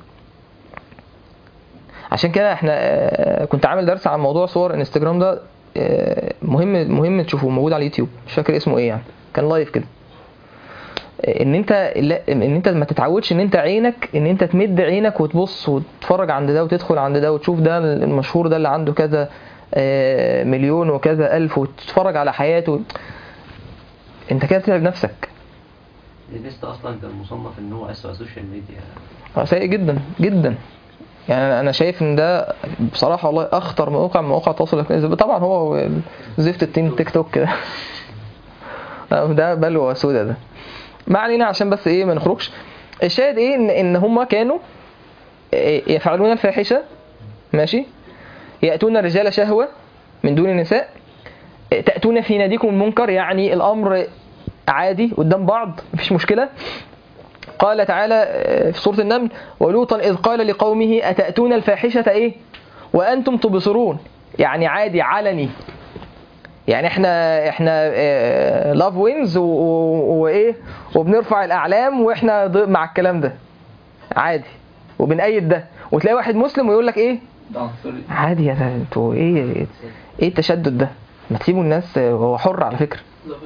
A: عشان كده احنا كنت عامل درس عن موضوع صور انستجرام ده، مهم مهم تشوفوه، موجود على اليوتيوب، مش فاكر اسمه ايه يعني، كان لايف كده. ان انت ان انت ما تتعودش ان انت عينك ان انت تمد عينك وتبص وتتفرج عند ده وتدخل عند ده وتشوف ده المشهور ده اللي عنده كذا مليون وكذا الف وتتفرج على حياته. انت كده بتتعب نفسك.
B: الانستا اصلا كان مصنف ان هو اسوأ سوشيال ميديا،
A: سيء جدا جدا. يعني انا شايف ان ده بصراحه والله اخطر موقع من مواقع التواصل الاجتماعي. طبعا هو زفت التين تيك توك كده ده بلوى سودا ده. ما علينا عشان بس ايه ما نخرجش. الشاهد ايه ان ان هم كانوا يفعلون الفاحشه، ماشي، ياتون الرجال شهوه من دون النساء، تاتون في ناديكم المنكر، يعني الامر عادي قدام بعض مفيش مشكله. قال تعالى في سورة النمل: ولوطا إذ قال لقومه أتأتون الفاحشة إيه وأنتم تبصرون، يعني عادي علني، يعني احنا احنا لاف وينز وايه وبنرفع الأعلام واحنا مع الكلام ده عادي وبنأيد ده. وتلاقي واحد مسلم ويقول لك ايه عادي يا انتوا ايه ايه التشدد ده، ما تسيبوا الناس، هو حر على فكرة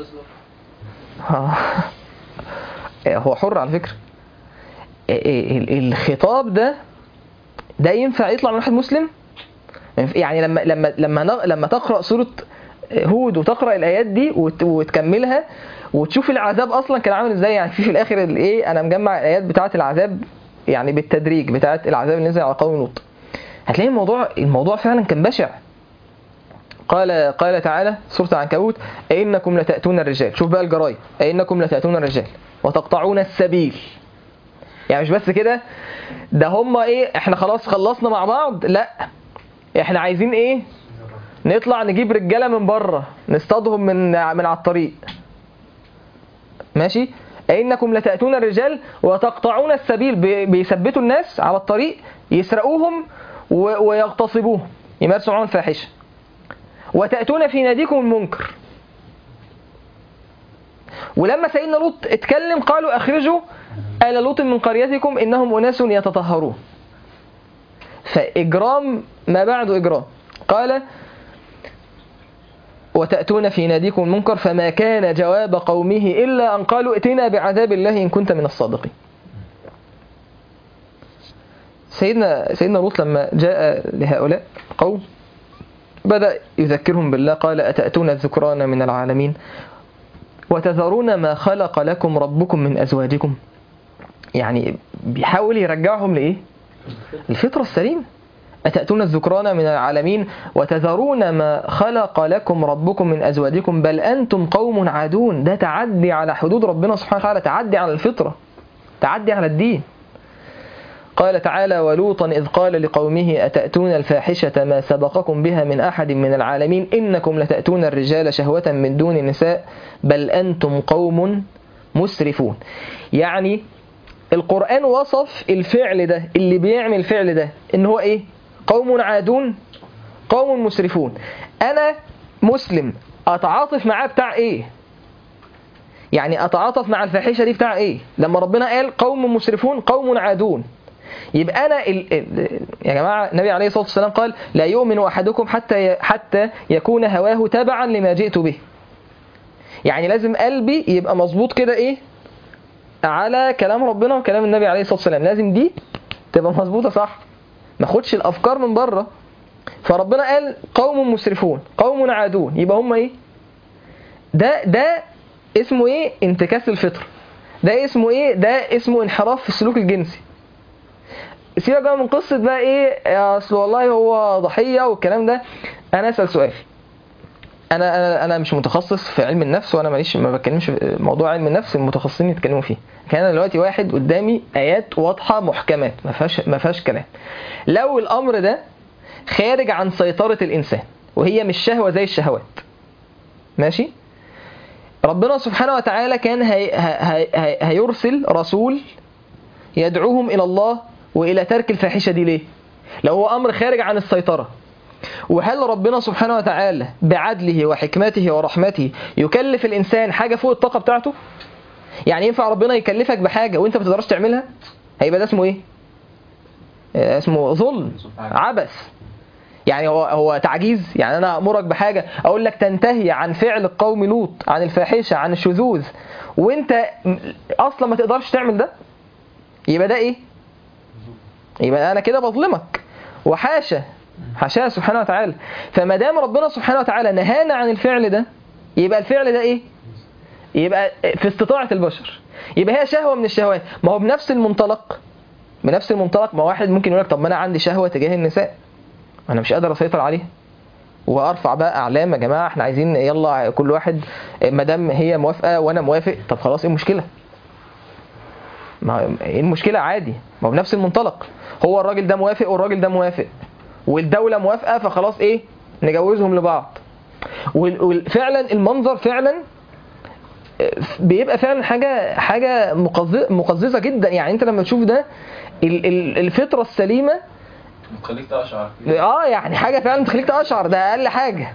A: هو حر على فكرة. الخطاب ده ده ينفع يطلع من واحد مسلم؟ يعني لما لما لما لما تقرأ سورة هود وتقرأ الآيات دي وتكملها وتشوف العذاب أصلا كان عامل ازاي، يعني في في الآخر الايه، أنا مجمع الآيات بتاعة العذاب يعني بالتدريج بتاعة العذاب اللي نزل على قوم لوط، هتلاقي الموضوع الموضوع فعلا كان بشع. قال قال تعالى سورة العنكبوت: أئنكم لتأتون الرجال، شوف بقى الجرايم، أئنكم لتأتون الرجال وتقطعون السبيل. يعني مش بس كده، ده هم ايه، احنا خلاص خلصنا مع بعض، لا احنا عايزين ايه، نطلع نجيب رجاله من بره نصطادهم من من على الطريق، ماشي. أئنكم لتأتون الرجال وتقطعون السبيل، بيثبتوا الناس على الطريق يسرقوهم ويغتصبوهم يمارسوا معهم الفاحشه. وتأتون في ناديكم المنكر. ولما سيدنا لوط اتكلم قالوا أخرجوا آل لوط من قريتكم إنهم أناس يتطهرون. فإجرام ما بعد إجرام. قال: وتأتون في ناديكم المنكر فما كان جواب قومه إلا أن قالوا ائتنا بعذاب الله إن كنت من الصادقين. سيدنا سيدنا لوط لما جاء لهؤلاء قوم بدأ يذكرهم بالله. قال: أتأتون الذكران من العالمين وتذرون ما خلق لكم ربكم من أزواجكم. يعني بيحاول يرجعهم لإيه؟ الفطرة السليمة. أتأتون الذكران من العالمين وتذرون ما خلق لكم ربكم من أزواجكم بل أنتم قوم عادون. ده تعدي على حدود ربنا سبحانه وتعالى، تعدي على الفطرة، تعدي على الدين. قال تعالى: ولوطا إذ قال لقومه أتأتون الفاحشة ما سبقكم بها من أحد من العالمين إنكم لتأتون الرجال شهوة من دون النساء بل أنتم قوم مسرفون. يعني القرآن وصف الفعل ده، اللي بيعمل الفعل ده، إن هو إيه؟ قوم عادون، قوم مسرفون. أنا مسلم أتعاطف معاه بتاع إيه؟ يعني أتعاطف مع الفاحشة دي بتاع إيه؟ لما ربنا قال قوم مسرفون قوم عادون، يبقى أنا ال... ال... يا جماعة النبي عليه الصلاة والسلام قال: لا يؤمن أحدكم حتى ي... حتى يكون هواه تبعا لما جئت به. يعني لازم قلبي يبقى مظبوط كده إيه؟ على كلام ربنا وكلام النبي عليه الصلاة والسلام، لازم دي تبقى مظبوطة صح، ما خدش الأفكار من بره. فربنا قال قوم مسرفون قوم عادون، يبقى هم إيه؟ ده ده اسمه إيه؟ انتكاس الفطر. ده اسمه إيه؟ ده اسمه انحراف في السلوك الجنسي. سيبك بقى من قصة بقى إيه أصل والله هو ضحية والكلام ده. أنا أسأل سؤال: انا انا انا مش متخصص في علم النفس، وانا ماليش ما بتكلمش في موضوع علم النفس، المتخصصين يتكلموا فيه. كان دلوقتي واحد قدامي ايات واضحه محكمات ما فيهاش ما فيهاش كلام. لو الامر ده خارج عن سيطره الانسان وهي مش شهوه زي الشهوات، ماشي، ربنا سبحانه وتعالى كان هي هي هي هيرسل رسول يدعوهم الى الله والى ترك الفاحشه دي ليه؟ لو هو امر خارج عن السيطره. وهل ربنا سبحانه وتعالى بعدله وحكمته ورحمته يكلف الإنسان حاجة فوق الطاقة بتاعته؟ يعني ينفع ربنا يكلفك بحاجة وانت ما تقدرش تعملها؟ هيبقى ده اسمه ايه؟ اسمه ظلم، عبث. يعني هو هو تعجيز. يعني انا امرك بحاجة اقول لك تنتهي عن فعل القوم لوط، عن الفاحشة، عن الشذوذ، وانت اصلا ما تقدرش تعمل ده، يبقى ده ايه؟ يبقى انا كده بظلمك. وحاشا حاشاه سبحانه وتعالى. فما دام ربنا سبحانه وتعالى نهانا عن الفعل ده، يبقى الفعل ده ايه؟ يبقى في استطاعة البشر، يبقى هي شهوة من الشهوات. ما هو بنفس المنطلق بنفس المنطلق ما واحد ممكن يقول لك طب ما انا عندي شهوة تجاه النساء، انا مش قادر اسيطر عليها، وارفع بقى اعلام يا جماعة احنا عايزين يلا كل واحد ما دام هي موافقة وانا موافق، طب خلاص ايه المشكلة؟ ما ايه المشكلة؟ عادي. ما هو بنفس المنطلق، هو الراجل ده موافق والراجل ده موافق والدولة موافقة، فخلاص ايه؟ نجوزهم لبعض. وفعلا المنظر فعلا بيبقى فعلا حاجة حاجة مقززة جدا. يعني انت لما تشوف ده الفطرة السليمة
C: تخليك تقشعر.
A: اه يعني حاجة فعلا تخليك تقشعر، ده اقل حاجة.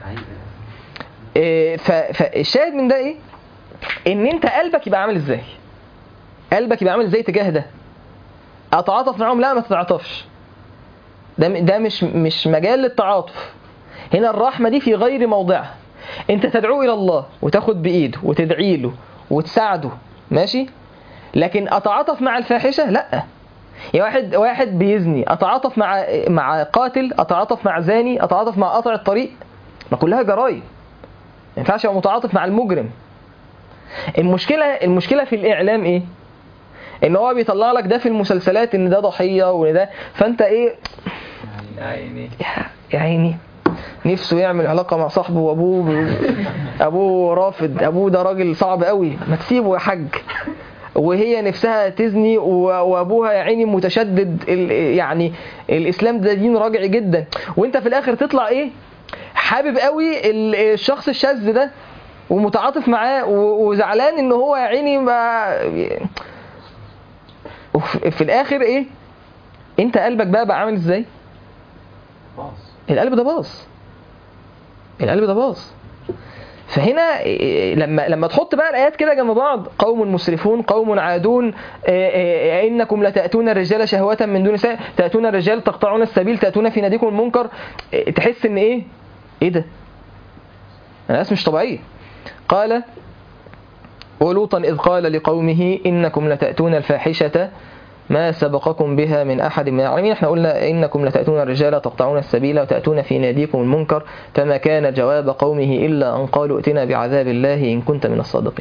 A: فالشاهد من ده ايه؟ ان انت قلبك يبقى عامل ازاي؟ قلبك يبقى عامل ازاي تجاه ده؟ اتعاطف معهم؟ لا ما تتعاطفش، ده ده مش مش مجال للتعاطف. هنا الرحمة دي في غير موضعها. انت تدعو الى الله وتاخد بايده وتدعي له وتساعده، ماشي، لكن اتعاطف مع الفاحشة؟ لا. يا واحد واحد بيزني اتعاطف مع مع قاتل، اتعاطف مع زاني، اتعاطف مع قاطع الطريق؟ ما كلها جرائم، ما ينفعش ابقى متعاطف مع المجرم. المشكلة المشكلة في الاعلام ايه؟ ان هو بيطلع لك ده في المسلسلات ان ده ضحية وان ده، فانت ايه
C: يا عيني
A: يا عيني نفسه يعمل علاقة مع صاحبه وابوه ابوه رافض، ابوه ده راجل صعب قوي ما تسيبه يا حاج، وهي نفسها تزني وابوها يا عيني متشدد، يعني الاسلام ده دين راجعي جدا، وانت في الاخر تطلع ايه؟ حابب قوي الشخص الشاذ ده ومتعاطف معاه وزعلان ان هو يا عيني ما، في الاخر ايه؟ انت قلبك بقى بقى عامل ازاي؟
B: باظ.
A: القلب ده باظ، القلب ده باظ. فهنا لما لما تحط بقى الايات كده جنب بعض، قوم مسرفون، قوم عادون، انكم لتاتون الرجال شهوة من دون نساء، تاتون الرجال تقطعون السبيل، تاتون في ناديكم المنكر، تحس ان ايه؟ ايه ده؟ الناس مش طبيعيه. قال ولوطا إذ قال لقومه إنكم لتأتون الفاحشة ما سبقكم بها من أحد من العالمين. احنا قلنا إنكم لتأتون الرجال تقطعون السبيل وتأتون في ناديكم المنكر، فما كان جواب قومه إلا أن قالوا ائتنا بعذاب الله إن كنت من الصادقين.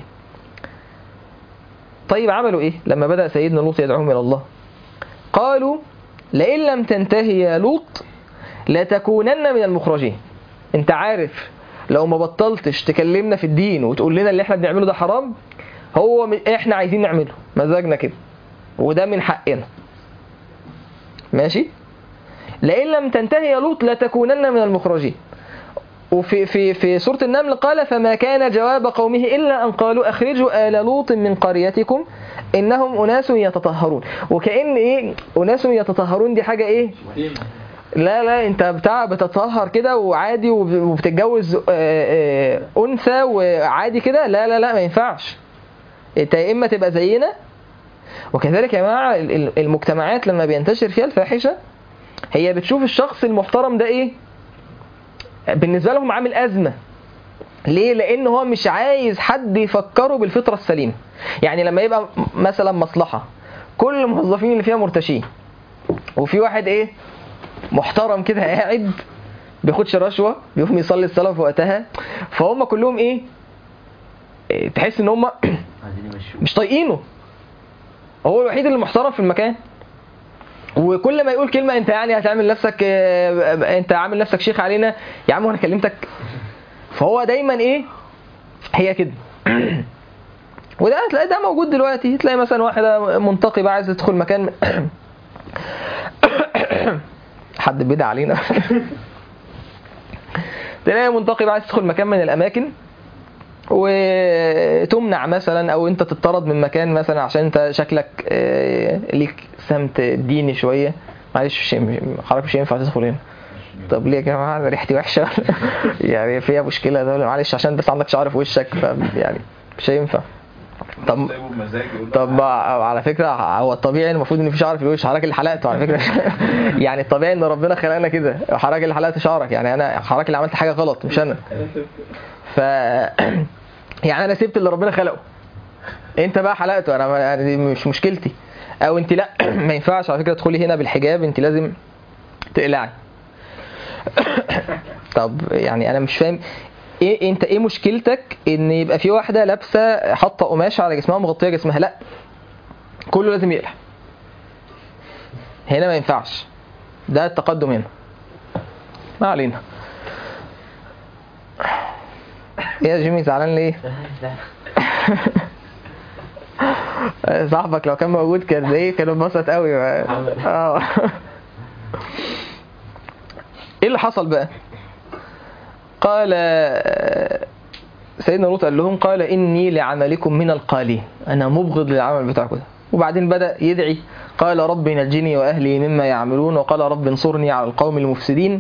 A: طيب عملوا إيه لما بدأ سيدنا لوط يدعوهم إلى الله؟ قالوا لئن لم تنتهي يا لوط لتكونن من المخرجين. انت عارف لو ما بطلتش تكلمنا في الدين وتقول لنا اللي احنا بنعمله ده حرام، هو احنا عايزين نعمله مزاجنا كده وده من حقنا، ماشي. لئن لم تنتهي يا لوط لتكونن من المخرجين. وفي في في سورة النمل قال فما كان جواب قومه إلا أن قالوا أخرجوا آل لوط من قريتكم إنهم أناس يتطهرون. وكأن إيه أناس يتطهرون دي حاجة إيه؟ لا لا انت بتاع بتتطهر كده وعادي وبتتجوز انثى وعادي كده، لا لا لا ما ينفعش. انت يا اما تبقى زينا. وكذلك يا جماعه المجتمعات لما بينتشر فيها الفاحشه هي بتشوف الشخص المحترم ده ايه بالنسبه لهم؟ عامل ازمه. ليه؟ لان هو مش عايز حد يفكره بالفطره السليمه. يعني لما يبقى مثلا مصلحه كل الموظفين اللي فيها مرتشين وفي واحد ايه محترم كده قاعد بياخدش رشوه بيقوم يصلي الصلاه في وقتها، فهم كلهم ايه؟ تحس ان هم مش طايقينه، هو الوحيد اللي محترم في المكان. وكل ما يقول كلمه انت يعني هتعمل نفسك انت عامل نفسك شيخ علينا يا عم وانا كلمتك. فهو دايما ايه هي كده. وده هتلاقي ده موجود دلوقتي، تلاقي مثلا واحده منتقبه عايزه تدخل مكان حد بيدعي علينا تلاقي منتقبه عايزه تدخل مكان من الاماكن وتمنع مثلا، او انت تطرد من مكان مثلا عشان انت شكلك ليك سمت ديني شويه، معلش حضرتك مش هينفع تدخل هنا. طب ليه يا جماعه ريحتي وحشه يعني فيها مشكله ده، معلش عشان بس عندك شعر في وشك يعني مش هينفع. طب طب على فكره هو الطبيعي المفروض ان في شعر في الوش، حضرتك اللي حلقته على فكره يعني الطبيعي ان ربنا خلقنا كده، حضرتك اللي حلقت شعرك، يعني انا حضرتك اللي عملت حاجه غلط مش انا. ف يعني انا سبت اللي ربنا خلقه، انت بقى حلقته، انا دي مش مشكلتي. او انت لا ما ينفعش على فكره تدخلي هنا بالحجاب، انت لازم تقلعي. طب يعني انا مش فاهم ايه انت ايه مشكلتك ان يبقى في واحده لابسه حاطه قماشه على جسمها مغطيه جسمها؟ لا كله لازم يقلع، هنا ما ينفعش، ده التقدم هنا. ما علينا. ايه يا جيمي زعلان ليه؟ صاحبك لو كان موجود كان ايه كان انبسط قوي. اه ايه اللي حصل بقى؟ قال سيدنا لوط قال لهم قال إني لعملكم من القالين، أنا مبغض للعمل بتاعكم ده. وبعدين بدأ يدعي قال رب نجني وأهلي مما يعملون، وقال رب انصرني على القوم المفسدين.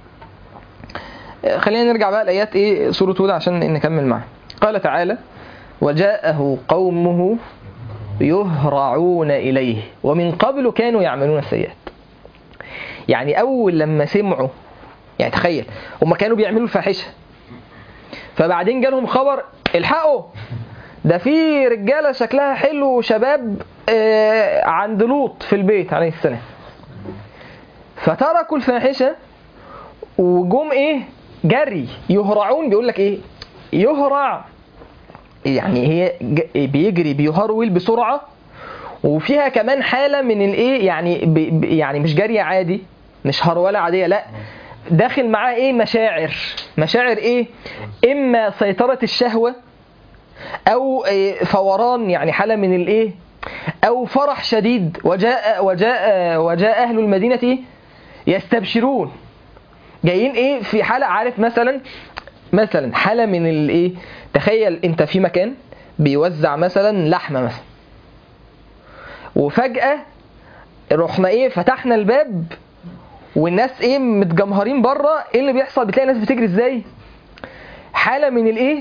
A: خلينا نرجع بقى الآيات إيه سورة هود عشان نكمل معها. قال تعالى وجاءه قومه يهرعون إليه ومن قبل كانوا يعملون السيئات. يعني أول لما سمعوا، يعني تخيل هم كانوا بيعملوا الفاحشة، فبعدين جالهم خبر الحقوا ده في رجالة شكلها حلو وشباب آه عند لوط في البيت عليه السلام، فتركوا الفاحشة وجم ايه جري يهرعون. بيقول لك ايه يهرع، يعني هي بيجري بيهرول بسرعة، وفيها كمان حالة من الايه يعني يعني مش جري عادي، مش هرولة عادية، لا داخل معاه ايه مشاعر. مشاعر ايه؟ اما سيطرة الشهوة، او فوران يعني حالة من الايه، او فرح شديد. وجاء وجاء وجاء اهل المدينة يستبشرون، جايين ايه في حالة، عارف مثلا مثلا حالة من الايه، تخيل انت في مكان بيوزع مثلا لحمة مثلا، وفجأة رحنا ايه فتحنا الباب والناس ايه متجمهرين بره، ايه اللي بيحصل؟ بتلاقي الناس بتجري ازاي، حالة من الايه،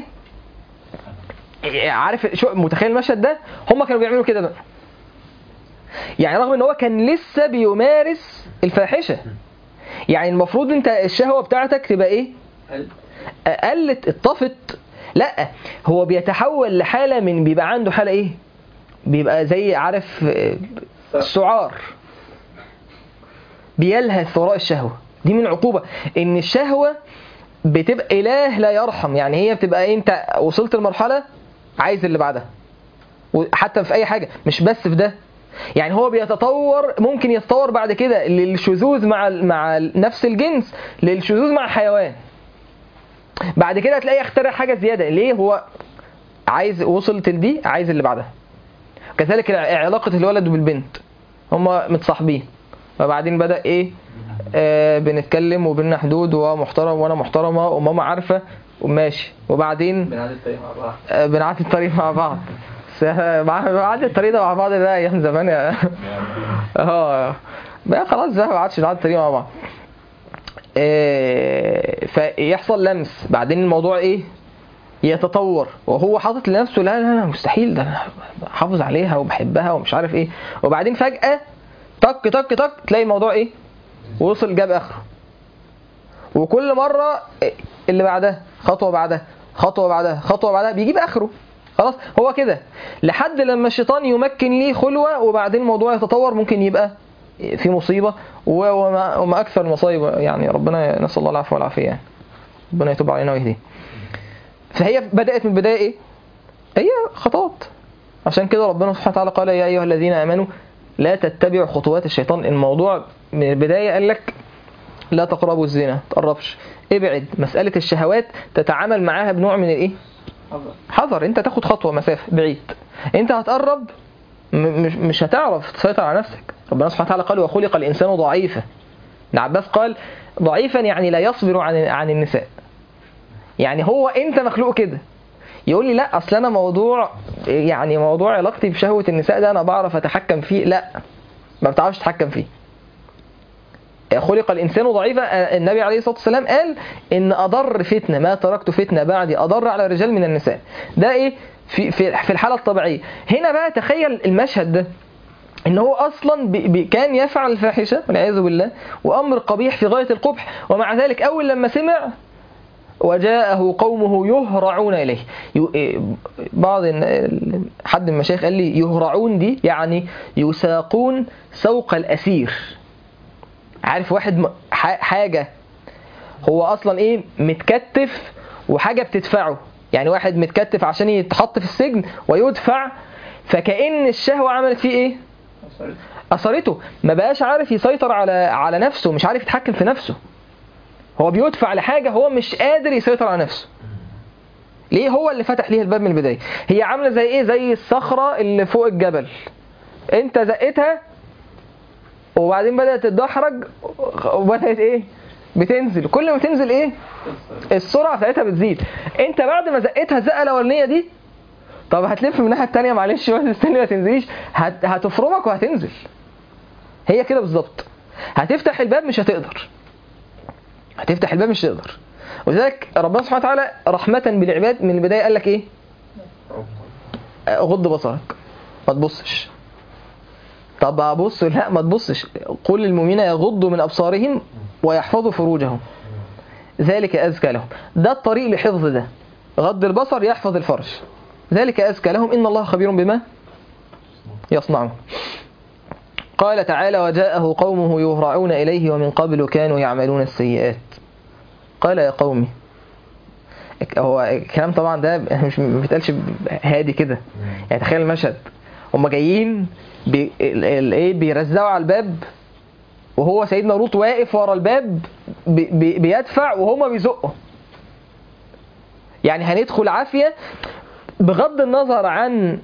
A: عارف شو متخيل المشهد ده؟ هم كانوا بيعملوا كده بقى، يعني رغم ان هو كان لسه بيمارس الفاحشة. يعني المفروض انت الشهوة بتاعتك تبقى ايه قلت اتطفت، لا هو بيتحول لحالة من بيبقى عنده حالة ايه، بيبقى زي عارف السعار بيلهث وراء الشهوة. دي من عقوبة ان الشهوة بتبقى اله لا يرحم، يعني هي بتبقى إيه؟ انت وصلت لمرحلة عايز اللي بعدها، وحتى في اي حاجة مش بس في ده، يعني هو بيتطور، ممكن يتطور بعد كده للشذوذ مع مع نفس الجنس، للشذوذ مع حيوان، بعد كده تلاقيه يخترع حاجة زيادة. ليه؟ هو عايز وصلت لدي عايز اللي بعدها. كذلك علاقة الولد بالبنت، هما متصاحبين، فبعدين بدأ ايه آه بنتكلم وبيننا حدود ومحترم وانا محترمة وماما عارفة وماشي، وبعدين
C: بنعدي الطريق مع بعض
A: آه بنعدي الطريق مع بعض. بنعدي الطريق ده مع بعض ده ايام زمان يا اه بقى خلاص بقى ما عادش نعدي الطريق مع بعض. آه فيحصل لمس، بعدين الموضوع ايه يتطور، وهو حاطط لنفسه لا لا لا مستحيل ده انا حافظ عليها وبحبها ومش عارف ايه، وبعدين فجأة طق طق طق تلاقي الموضوع ايه وصل جاب اخره، وكل مرة اللي بعدها خطوة بعدها خطوة بعدها خطوة بعدها بيجيب اخره. خلاص هو كده لحد لما الشيطان يمكن ليه خلوة، وبعدين الموضوع يتطور، ممكن يبقى في مصيبة وما, وما اكثر المصايب، يعني ربنا نسأل الله العفو والعافية، يعني ربنا يتوب علينا ويهديه. فهي بدأت من البداية ايه هي خطوات، عشان كده ربنا سبحانه وتعالى قال يا ايها الذين امنوا لا تتبعوا خطوات الشيطان. الموضوع من البداية قال لك لا تقربوا الزنا، تقربش، ابعد. مسألة الشهوات تتعامل معاها بنوع من الايه؟ حذر. انت تاخد خطوة مسافة بعيد، انت هتقرب مش مش هتعرف تسيطر على نفسك. ربنا سبحانه وتعالى قال وخلق الإنسان ضعيفا. ابن عباس قال ضعيفا يعني لا يصبر عن عن النساء، يعني هو انت مخلوق كده. يقول لي لا اصل انا موضوع يعني موضوع علاقتي بشهوة النساء ده انا بعرف اتحكم فيه. لا، ما بتعرفش تتحكم فيه. خلق الإنسان ضعيفا. النبي عليه الصلاة والسلام قال إن أضر فتنة ما تركت فتنة بعدي أضر على الرجال من النساء. ده إيه في في في الحالة الطبيعية. هنا بقى تخيل المشهد ده، إن هو أصلا بي بي كان يفعل الفاحشة والعياذ بالله وأمر قبيح في غاية القبح، ومع ذلك أول لما سمع وجاءه قومه يهرعون إليه. بعض حد من المشايخ قال لي يهرعون دي يعني يساقون سوق الأسير. عارف واحد حاجة هو أصلا إيه متكتف وحاجة بتدفعه، يعني واحد متكتف عشان يتحط في السجن ويدفع، فكأن الشهوة عملت فيه إيه؟ أثرته. ما بقاش عارف يسيطر على على نفسه، مش عارف يتحكم في نفسه. هو بيدفع لحاجة هو مش قادر يسيطر على نفسه. ليه؟ هو اللي فتح ليه الباب من البداية. هي عاملة زي إيه؟ زي الصخرة اللي فوق الجبل، أنت زقتها وبعدين بدأت تتدحرج وبدأت إيه؟ بتنزل. كل ما تنزل إيه؟ السرعة بتاعتها بتزيد. أنت بعد ما زقتها الزقة الأولانية دي، طب هتلف من الناحية التانية معلش شوية تستني ما تنزليش، هت... هتفرمك وهتنزل. هي كده بالظبط. هتفتح الباب مش هتقدر. هتفتح الباب مش هتقدر. وذلك ربنا سبحانه وتعالى رحمة بالعباد من البداية قال لك إيه؟ غض بصرك، ما تبصش. طب أبص؟ لا ما تبصش. قل للمؤمنين يغضوا من أبصارهم ويحفظوا فروجهم ذلك أزكى لهم. ده الطريق لحفظ ده، غض البصر يحفظ الفرج، ذلك أزكى لهم إن الله خبير بما يصنعون. قال تعالى وجاءه قومه يهرعون إليه ومن قبل كانوا يعملون السيئات. قال يا قومي، هو الكلام طبعا ده مش بيتقالش هادي كده، يعني تخيل المشهد، هم جايين بي... ايه بيرزعوا على الباب وهو سيدنا لوط واقف ورا الباب بي... بي... بيدفع وهما بيزقوا، يعني هندخل عافية بغض النظر عن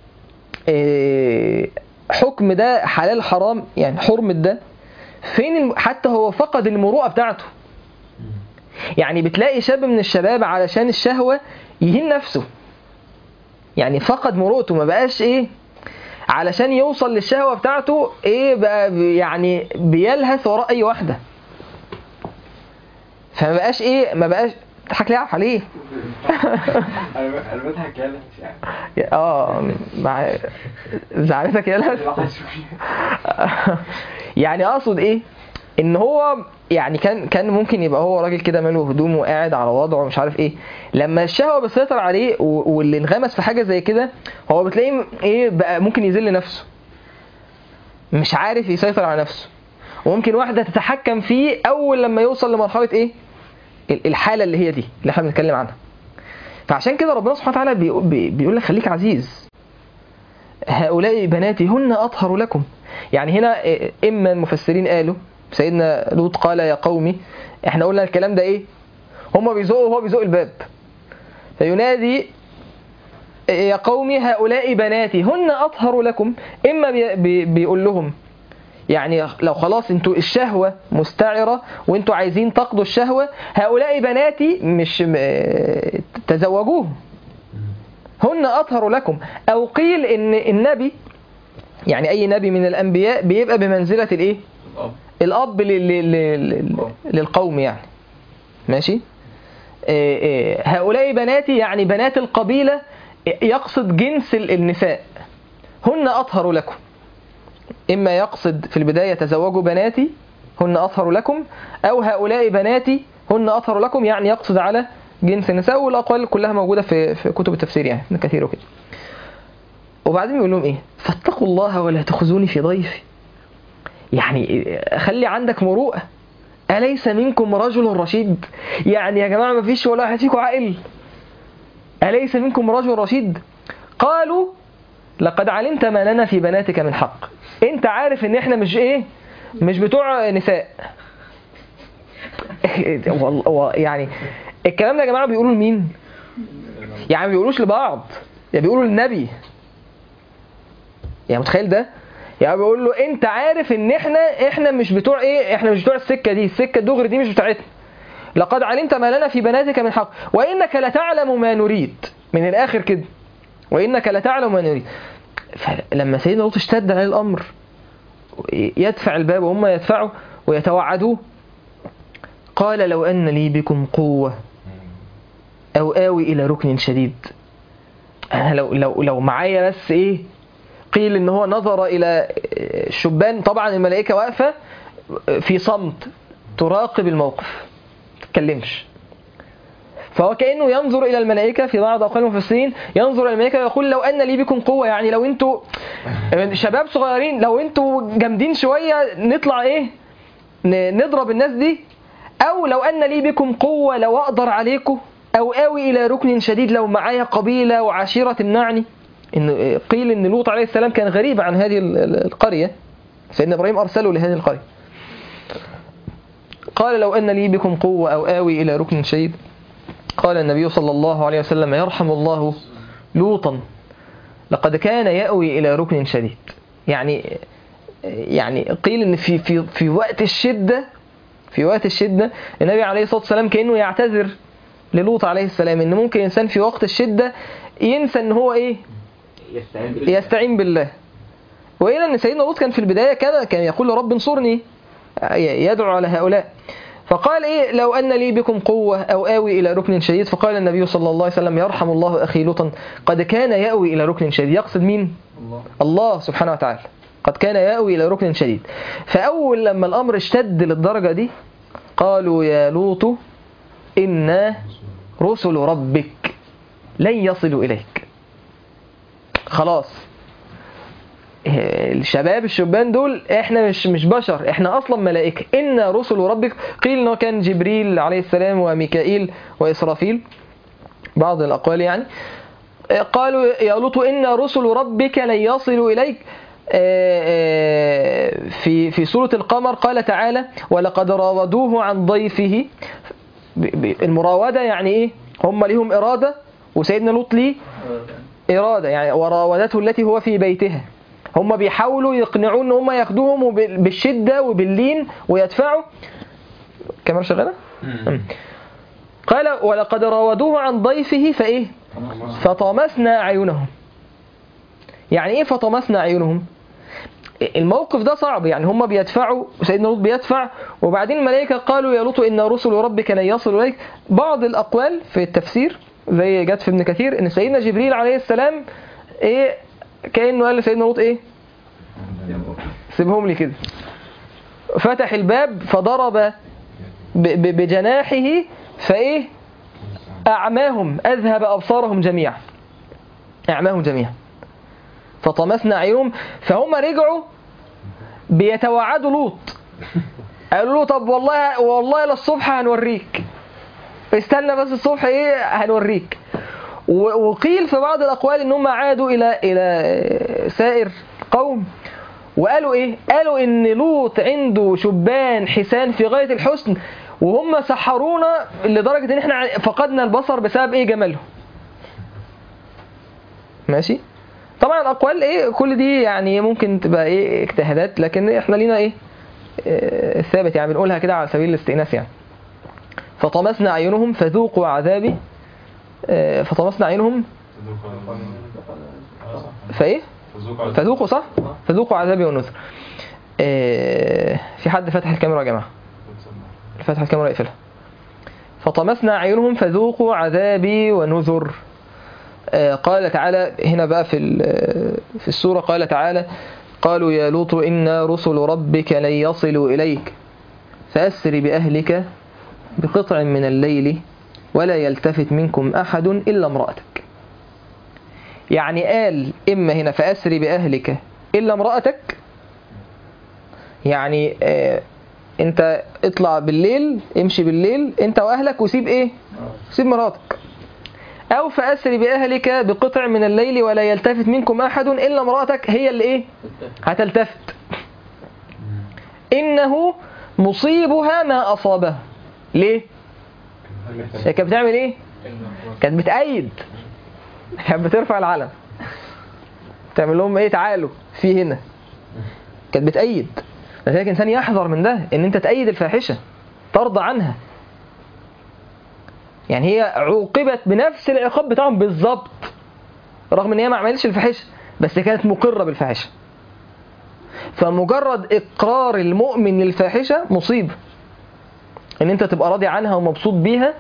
A: إيه حكم ده حلال حرام، يعني حرمة ده فين الم... حتى هو فقد المروءة بتاعته. يعني بتلاقي شاب من الشباب علشان الشهوة يهين نفسه، يعني فقد مروءته، ما بقاش ايه علشان يوصل للشهوة بتاعته ايه بقى، يعني بيلهث وراء اي واحدة، فما بقاش ايه ما بقاش تضحك ليه عليه.
C: انا بضحك يا يعني
A: اه مع زعلتك يا لهث. يعني اقصد ايه ان هو يعني كان كان ممكن يبقى هو راجل كده ماله هدومه وقاعد على وضعه مش عارف ايه، لما الشهوه بتسيطر عليه واللي انغمس في حاجه زي كده هو بتلاقيه ايه بقى ممكن يذل نفسه، مش عارف يسيطر على نفسه، وممكن واحده تتحكم فيه اول لما يوصل لمرحله ايه الحاله اللي هي دي اللي احنا بنتكلم عنها. فعشان كده ربنا سبحانه وتعالى بيقول لك خليك عزيز. هؤلاء بناتي هن اطهر لكم. يعني هنا اما المفسرين قالوا سيدنا لوط قال يا قومي، احنا قلنا الكلام ده ايه هم بيزقوا وهو بيزق الباب، فينادي يا قومي هؤلاء بناتي هن اطهر لكم. اما بي بي بيقول لهم يعني لو خلاص انتوا الشهوة مستعرة وانتوا عايزين تقضوا الشهوة، هؤلاء بناتي مش تزوجوهم هن اطهر لكم. او قيل ان النبي يعني اي نبي من الانبياء بيبقى بمنزلة الايه الاب للقوم، يعني ماشي. هؤلاء بناتي يعني بنات القبيلة، يقصد جنس النساء، هن أطهر لكم. إما يقصد في البداية تزوجوا بناتي هن أطهر لكم، أو هؤلاء بناتي هن أطهر لكم يعني يقصد على جنس النساء، والأقوال كلها موجودة في في كتب التفسير يعني من كثير وكده. وبعدين يقول لهم إيه فاتقوا الله ولا تخزوني في ضيفي، يعني خلي عندك مروءة. أليس منكم رجل رشيد؟ يعني يا جماعة ما فيش ولا واحد فيكم عاقل؟ أليس منكم رجل رشيد؟ قالوا لقد علمت ما لنا في بناتك من حق. انت عارف ان احنا مش ايه مش بتوع نساء، والله يعني الكلام ده يا جماعه بيقولوا لمين؟ يعني ما بيقولوش لبعض، يعني بيقولوا للنبي. يعني متخيل ده؟ يعني بيقول له انت عارف ان احنا احنا مش بتوع ايه، احنا مش بتوع السكه دي، السكه الدغري دي مش بتاعتنا. لقد علمت ما لنا في بناتك من حق وانك لتعلم ما نريد. من الاخر كده، وانك لتعلم ما نريد. فلما سيدنا لوط اشتد عليه الامر، يدفع الباب وهم يدفعوا ويتوعدوه، قال لو ان لي بكم قوه او آوي الى ركن شديد. انا لو لو لو معايا بس ايه. قيل ان هو نظر الى الشبان، طبعا الملائكه واقفه في صمت تراقب الموقف، ما تتكلمش. فهو كانه ينظر الى الملائكه، في بعض اقوال المفسرين ينظر الى الملائكه ويقول لو ان لي بكم قوه، يعني لو انتوا شباب صغيرين، لو انتوا جامدين شويه نطلع ايه نضرب الناس دي، او لو ان لي بكم قوه لو اقدر عليكم، او آوي الى ركن شديد لو معايا قبيله وعشيره تمنعني. إن قيل ان لوط عليه السلام كان غريب عن هذه القريه، سيدنا ابراهيم ارسله لهذه القريه. قال لو ان لي بكم قوه او آوي الى ركن شديد. قال النبي صلى الله عليه وسلم يرحم الله لوطا لقد كان يأوي الى ركن شديد. يعني يعني قيل ان في في في وقت الشده في وقت الشده النبي عليه الصلاه والسلام كانه يعتذر للوط عليه السلام ان ممكن انسان في وقت الشده ينسى ان هو ايه
B: يستعين بالله.
A: يستعين بالله. وإلى أن سيدنا لوط كان في البداية كان كان يقول رب انصرني، يدعو على هؤلاء. فقال إيه لو أن لي بكم قوة أو آوي إلى ركن شديد. فقال النبي صلى الله عليه وسلم يرحم الله أخي لوطا قد كان يأوي إلى ركن شديد. يقصد مين؟ الله, الله سبحانه وتعالى. قد كان يأوي إلى ركن شديد. فأول لما الأمر اشتد للدرجة دي قالوا يا لوط إنا رسل ربك لن يصلوا إليك. خلاص الشباب الشبان دول احنا مش مش بشر، احنا اصلا ملائكه. ان رسل ربك، قيل انه كان جبريل عليه السلام وميكائيل واسرافيل، بعض الاقوال يعني. قالوا يا لوط ان رسل ربك لن يصلوا اليك. في في سوره القمر قال تعالى ولقد راودوه عن ضيفه. المراوده يعني ايه؟ هم ليهم اراده وسيدنا لوط ليه اراده، يعني وراودته التي هو في بيتها. هم بيحاولوا يقنعوا ان هم ياخدوهم بالشده وباللين ويدفعوا. كمان شغاله. قال ولقد راودوه عن ضيفه فايه فطمسنا اعينهم. يعني ايه فطمسنا اعينهم؟ الموقف ده صعب، يعني هم بيدفعوا وسيدنا لوط بيدفع، وبعدين الملائكه قالوا يا لوط ان رسل ربك لن يصلوا اليك. بعض الاقوال في التفسير زي جت في ابن كثير ان سيدنا جبريل عليه السلام ايه كأنه قال لسيدنا لوط ايه سيبهم لي كده. فتح الباب فضرب بجناحه فايه اعماهم، اذهب ابصارهم جميعا، اعماهم جميعا فطمسنا اعينهم. فهم رجعوا بيتوعدوا لوط، قالوا له طب والله والله للصبح هنوريك، استنى بس الصبح ايه هنوريك. وقيل في بعض الأقوال إنهم عادوا إلى إلى سائر قوم وقالوا إيه؟ قالوا إن لوط عنده شبان حسان في غاية الحسن وهم سحرونا لدرجة إن إحنا فقدنا البصر بسبب إيه جمالهم. ماشي؟ طبعا الأقوال إيه كل دي يعني ممكن تبقى إيه اجتهادات، لكن إحنا لينا إيه اه ثابت، يعني بنقولها كده على سبيل الاستئناس يعني. فطمسنا أعينهم فذوقوا عذابي. فطمسنا عينهم فايه فذوقوا صح فذوقوا عذابي ونذر. في حد فتح الكاميرا يا جماعه؟ فتح الكاميرا يقفلها. فطمسنا عينهم فذوقوا عذابي ونذر. قال تعالى هنا بقى في في السوره قال تعالى قالوا يا لوط إنا رسل ربك لن يصلوا إليك فأسر بأهلك بقطع من الليل ولا يلتفت منكم أحد إلا امرأتك. يعني قال إما هنا فأسر بأهلك إلا امرأتك، يعني آه أنت اطلع بالليل، امشي بالليل أنت وأهلك وسيب إيه؟ سيب مراتك. أو فأسر بأهلك بقطع من الليل ولا يلتفت منكم أحد إلا امرأتك، هي اللي إيه؟ هتلتفت. إنه مصيبها ما أصابه. ليه؟ هي كانت بتعمل ايه؟ كانت بتأيد، كانت بترفع العلم، تعمل لهم ايه؟ تعالوا في هنا، كانت بتأيد. لذلك الإنسان يحذر من ده، ان انت تأيد الفاحشة ترضى عنها. يعني هي عوقبت بنفس العقاب بتاعهم بالظبط، رغم ان هي ما عملتش الفاحشة بس كانت مقرة بالفاحشة. فمجرد اقرار المؤمن للفاحشة مصيبة، ان انت تبقى راضي عنها ومبسوط بيها.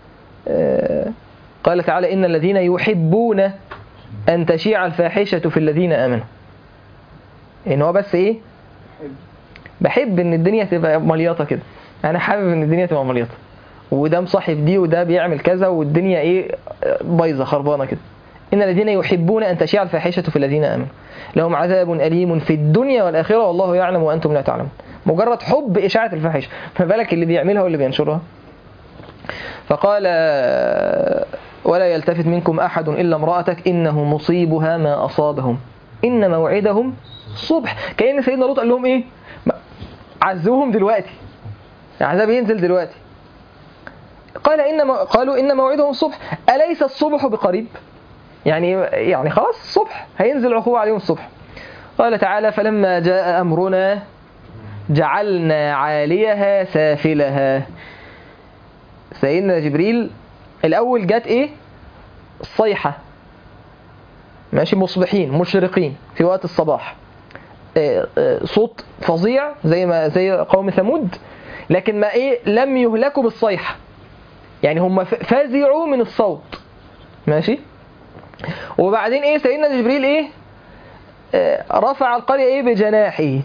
A: قال تعالى إن الذين يحبون أن تشيع الفاحشة في الذين آمنوا. إن هو بس إيه؟ بحب إن الدنيا تبقى مليطة كده، أنا حابب إن الدنيا تبقى مليطة، وده مصاحب دي وده بيعمل كذا والدنيا إيه؟ بايظة خربانة كده. إن الذين يحبون أن تشيع الفاحشة في الذين آمنوا لهم عذاب أليم في الدنيا والآخرة والله يعلم وأنتم لا تعلمون. مجرد حب إشاعة الفاحشة، فما بالك اللي بيعملها واللي بينشرها. فقال ولا يلتفت منكم أحد إلا امرأتك إنه مصيبها ما أصابهم إن موعدهم الصبح. كأن سيدنا لوط قال لهم إيه؟ عزوهم دلوقتي، العذاب ينزل دلوقتي. قال إن قالوا إن موعدهم الصبح أليس الصبح بقريب؟ يعني يعني خلاص الصبح هينزل عقوبة عليهم الصبح. قال تعالى فلما جاء أمرنا جعلنا عاليها سافلها. سيدنا جبريل الأول جات إيه؟ الصيحة، ماشي، مصبحين مشرقين في وقت الصباح، صوت فظيع زي ما زي قوم ثمود، لكن ما إيه؟ لم يهلكوا بالصيحة، يعني هم فزعوا من الصوت، ماشي. وبعدين إيه؟ سيدنا جبريل إيه؟ رفع القرية إيه؟ بجناحه،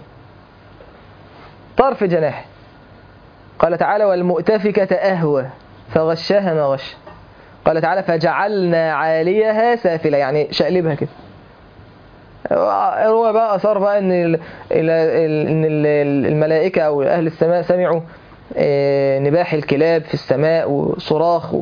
A: طرف جناحه. قال تعالى والمؤتفكة أهوى فغشاها ما غش. قال تعالى فجعلنا عاليها سافلة، يعني شقلبها كده. هو بقى أثار بقى إن إن الملائكة أو أهل السماء سمعوا نباح الكلاب في السماء وصراخ،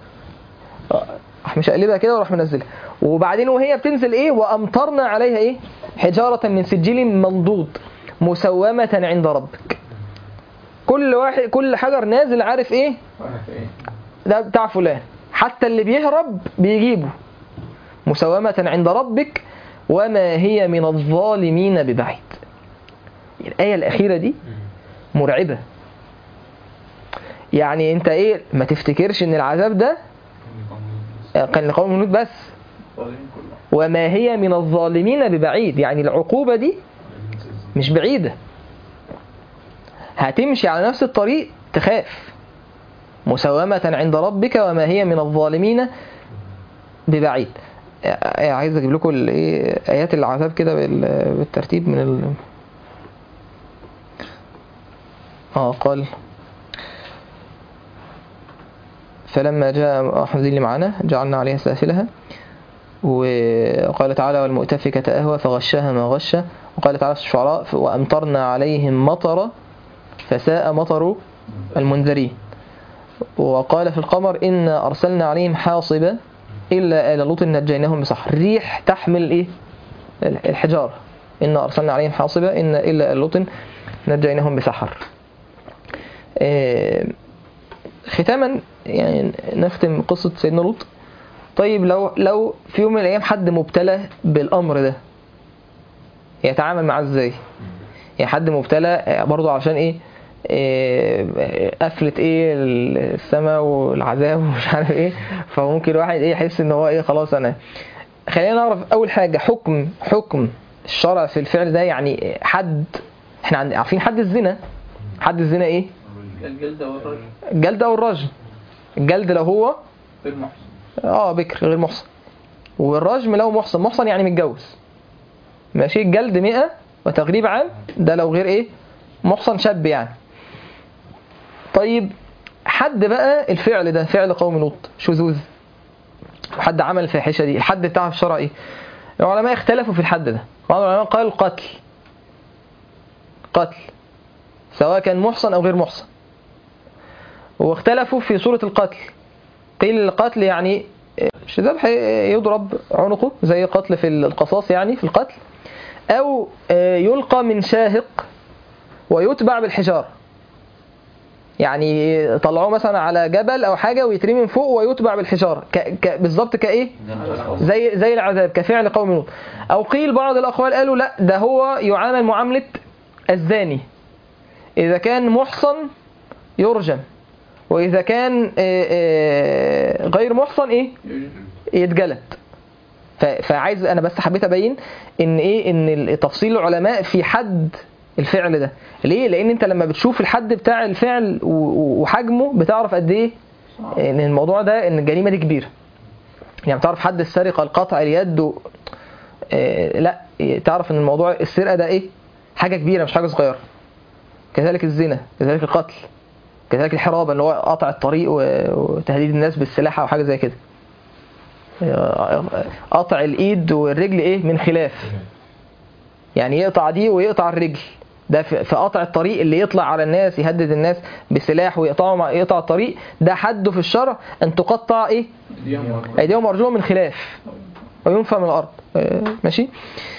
A: راح مشقلبها كده وراح منزلها. وبعدين وهي بتنزل إيه؟ وأمطرنا عليها إيه؟ حجارة من سجيل منضود مسومة عند ربك. كل واحد كل حجر نازل عارف إيه؟ ده بتاع فلان، حتى اللي بيهرب بيجيبه. مسومة عند ربك وما هي من الظالمين ببعيد. الآية الأخيرة دي مرعبة. يعني أنت إيه؟ ما تفتكرش إن العذاب ده كان لقوم لوط بس، وما هي من الظالمين ببعيد، يعني العقوبة دي مش بعيدة، هتمشي على نفس الطريق تخاف. مسومة عند ربك وما هي من الظالمين ببعيد. عايز اجيب لكم ايات العذاب كده بالترتيب من ال... اه قال فلما جاء حفظي اللي معانا جعلنا عليها سافلها. وقال تعالى والمؤتفكة أهوى فغشاها ما غشى. وقال تعالى في الشعراء وأمطرنا عليهم مطر فساء مطر المنذرين. وقال في القمر إن أرسلنا عليهم حاصبا إلا آل لوط نجيناهم بسحر. ريح تحمل إيه؟ الحجار. إن أرسلنا عليهم حاصبا إن إلا آل لوط نجيناهم بسحر. إيه ختاما يعني نختم قصة سيدنا لوط. طيب لو لو في يوم من الأيام حد مبتلى بالأمر ده يتعامل معاه إزاي؟ يعني حد مبتلى برضو عشان إيه؟ قفلت ايه السماء والعذاب ومش عارف ايه، فممكن الواحد ايه يحس ان هو ايه خلاص. انا خلينا نعرف اول حاجه حكم حكم الشرع في الفعل ده. يعني حد احنا عارفين حد الزنا، حد الزنا ايه؟
C: الجلد او الرجم.
A: الجلد او الرجم. الجلد لو هو
C: غير محسن،
A: اه بكر غير محسن، والرجم لو محسن. محسن يعني متجوز، ماشي. الجلد مئة وتغريب عام ده لو غير ايه؟ محسن شاب يعني. طيب حد بقى الفعل ده فعل قوم لوط شذوذ، حد عمل الفاحشه دي، الحد بتاعها في الشرع ايه؟ العلماء اختلفوا في الحد ده. بعض العلماء قالوا قتل، قتل سواء كان محصن او غير محصن. واختلفوا في صورة القتل. قيل القتل يعني مش ذبح، يضرب عنقه زي قتل في القصاص يعني في القتل، او يلقى من شاهق ويتبع بالحجار. يعني طلعوه مثلا على جبل او حاجه ويترمي من فوق ويتبع بالحجاره ك... ك... بالظبط كايه زي زي العذاب كفعل قوم لوط. او قيل بعض الاقوال قالوا لا ده هو يعامل معامله الزاني، اذا كان محصن يرجم، واذا كان غير محصن ايه يتجلد. فعايز انا بس حبيت ابين ان ايه ان تفصيل العلماء في حد الفعل ده ليه، لان انت لما بتشوف الحد بتاع الفعل وحجمه بتعرف قد ايه ان الموضوع ده ان الجريمه دي كبيره. يعني بتعرف حد السرقه القطع اليد و... اه لا تعرف ان الموضوع السرقه ده ايه حاجه كبيره مش حاجه صغيره. كذلك الزنا، كذلك القتل، كذلك الحرابه اللي هو قطع الطريق وتهديد الناس بالسلاح او حاجه زي كده. قطع الايد والرجل ايه من خلاف، يعني يقطع دي ويقطع الرجل، ده في قطع الطريق اللي يطلع على الناس يهدد الناس بسلاح ويقطعوا يقطع الطريق، ده حده في الشرع ان تقطع ايه ايديهم وارجلهم من خلاف وينفى من الارض. ماشي،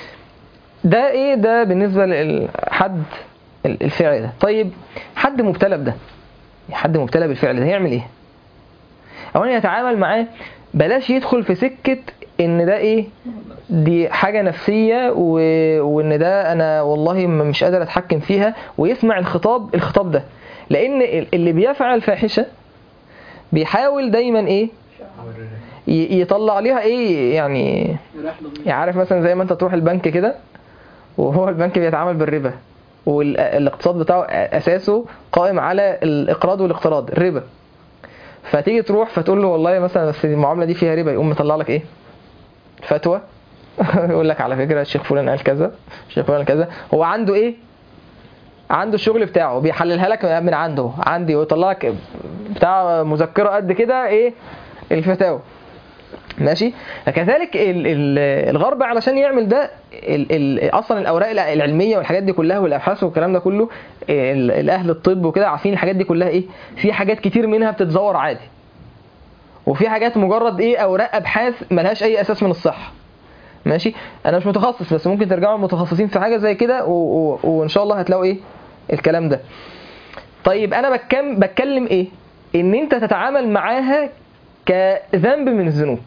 A: ده ايه ده بالنسبه لحد الفعل ده. طيب حد مبتلى بده، حد مبتلى بالفعل ده يعمل ايه؟ اولا يتعامل معاه، بلاش يدخل في سكه ان ده ايه دي حاجة نفسية و... وان ده انا والله مش قادر اتحكم فيها، ويسمع الخطاب الخطاب ده، لان اللي بيفعل فاحشة بيحاول دايما ايه ي... يطلع ليها ايه يعني يعرف مثلا زي ما انت تروح البنك كده وهو البنك بيتعامل بالربا والاقتصاد بتاعه اساسه قائم على الاقراض والاقتراض الربا، فتيجي تروح فتقول له والله مثلا بس المعاملة دي فيها ربا، يقوم مطلع لك ايه فتوى يقول لك على فكرة الشيخ فلان قال كذا، الشيخ فلان كذا، هو عنده ايه عنده الشغل بتاعه بيحللها لك من عنده عندي ويطلع لك بتاع مذكرة قد كده ايه الفتاوى. ماشي، كذلك الغرب علشان يعمل ده ال ال اصلا الاوراق العلميه والحاجات دي كلها والابحاث والكلام ده كله، الاهل الطب وكده عارفين الحاجات دي كلها ايه، في حاجات كتير منها بتتزور عادي، وفي حاجات مجرد ايه اوراق ابحاث ملهاش اي اساس من الصحه. ماشي، انا مش متخصص بس ممكن ترجعوا المتخصصين في حاجه زي كده وان شاء الله هتلاقوا ايه الكلام ده. طيب انا بتكلم بتكلم ايه ان انت تتعامل معاها كذنب من الذنوب،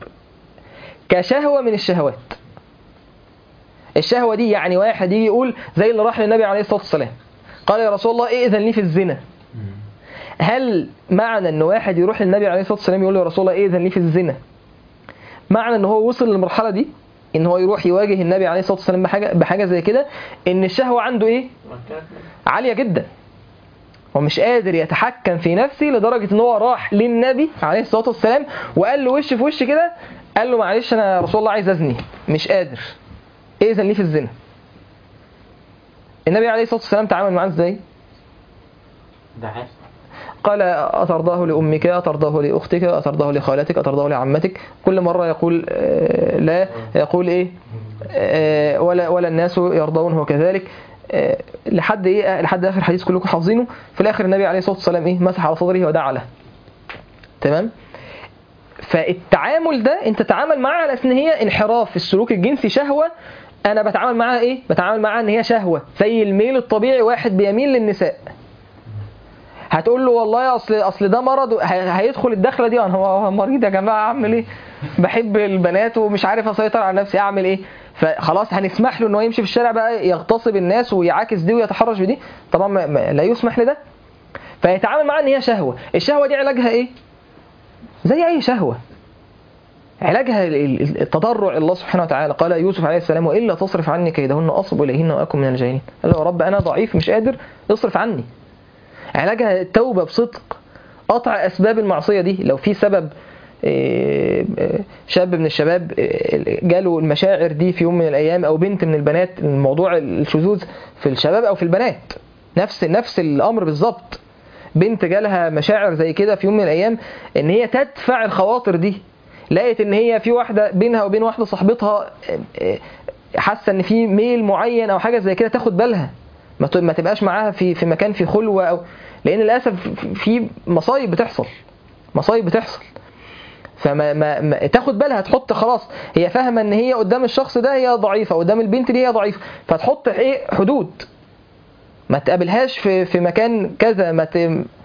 A: كشهوه من الشهوات. الشهوه دي يعني واحد يجي يقول زي اللي راح للنبي عليه الصلاه والسلام قال يا رسول الله ائذن لي في الزنا. هل معنى ان واحد يروح للنبي عليه الصلاه والسلام يقول له يا رسول الله ائذن لي في الزنا معنى ان هو وصل للمرحله دي ان هو يروح يواجه النبي عليه الصلاه والسلام بحاجه بحاجه زي كده، ان الشهوه عنده ايه عاليه جدا ومش قادر يتحكم في نفسه لدرجه ان هو راح للنبي عليه الصلاه والسلام وقال له وش في وش كده، قال له معلش انا يا رسول الله عايز ازني مش قادر ائذن لي في الزنا. النبي عليه الصلاه والسلام تعامل معاه ازاي؟
B: دعاه
A: قال أترضاه لأمك، أترضاه لأختك، أترضاه لخالتك، أترضاه لعمتك. كل مرة يقول لا، يقول إيه ولا ولا الناس يرضونه كذلك لحد إيه لحد آخر حديث كلكم حافظينه. في الآخر النبي عليه الصلاة والسلام إيه مسح على صدره ودعا له. تمام. فالتعامل ده أنت تتعامل معها على أن هي انحراف في السلوك الجنسي، شهوة. أنا بتعامل معها إيه؟ بتعامل معها أن هي شهوة زي الميل الطبيعي، واحد بيميل للنساء. هتقول له والله اصل اصل ده مرض هيدخل الدخله دي، انا هو مريض يا جماعه اعمل ايه؟ بحب البنات ومش عارف اسيطر على نفسي اعمل ايه؟ فخلاص هنسمح له ان هو يمشي في الشارع بقى يغتصب الناس ويعاكس دي ويتحرش بدي؟ طبعا ما ما لا يسمح لده. فيتعامل معاها ان هي شهوه. الشهوه دي علاجها ايه؟ زي اي شهوه، علاجها التضرع الله سبحانه وتعالى. قال يوسف عليه السلام والا تصرف عني كيدهن اصب اليهن واكن من الجاهلين. قال له يا رب انا ضعيف مش قادر اصرف عني. علاجها التوبة بصدق، قطع أسباب المعصية دي. لو في سبب شاب من الشباب جاله المشاعر دي في يوم من الأيام أو بنت من البنات، الموضوع الشذوذ في الشباب أو في البنات نفس نفس الأمر بالظبط. بنت جالها مشاعر زي كده في يوم من الأيام إن هي تدفع الخواطر دي، لقيت إن هي في واحدة بينها وبين واحدة صاحبتها حاسة إن في ميل معين أو حاجة زي كده، تاخد بالها ما تبقاش معاها في في مكان في خلوة، أو لأن للأسف في مصايب بتحصل مصايب بتحصل فما ما ما تاخد بالها، تحط خلاص هي فاهمة ان هي قدام الشخص ده هي ضعيفة، قدام البنت دي هي ضعيفة، فتحط ايه حدود، ما تقابلهاش في في مكان كذا، ما ت...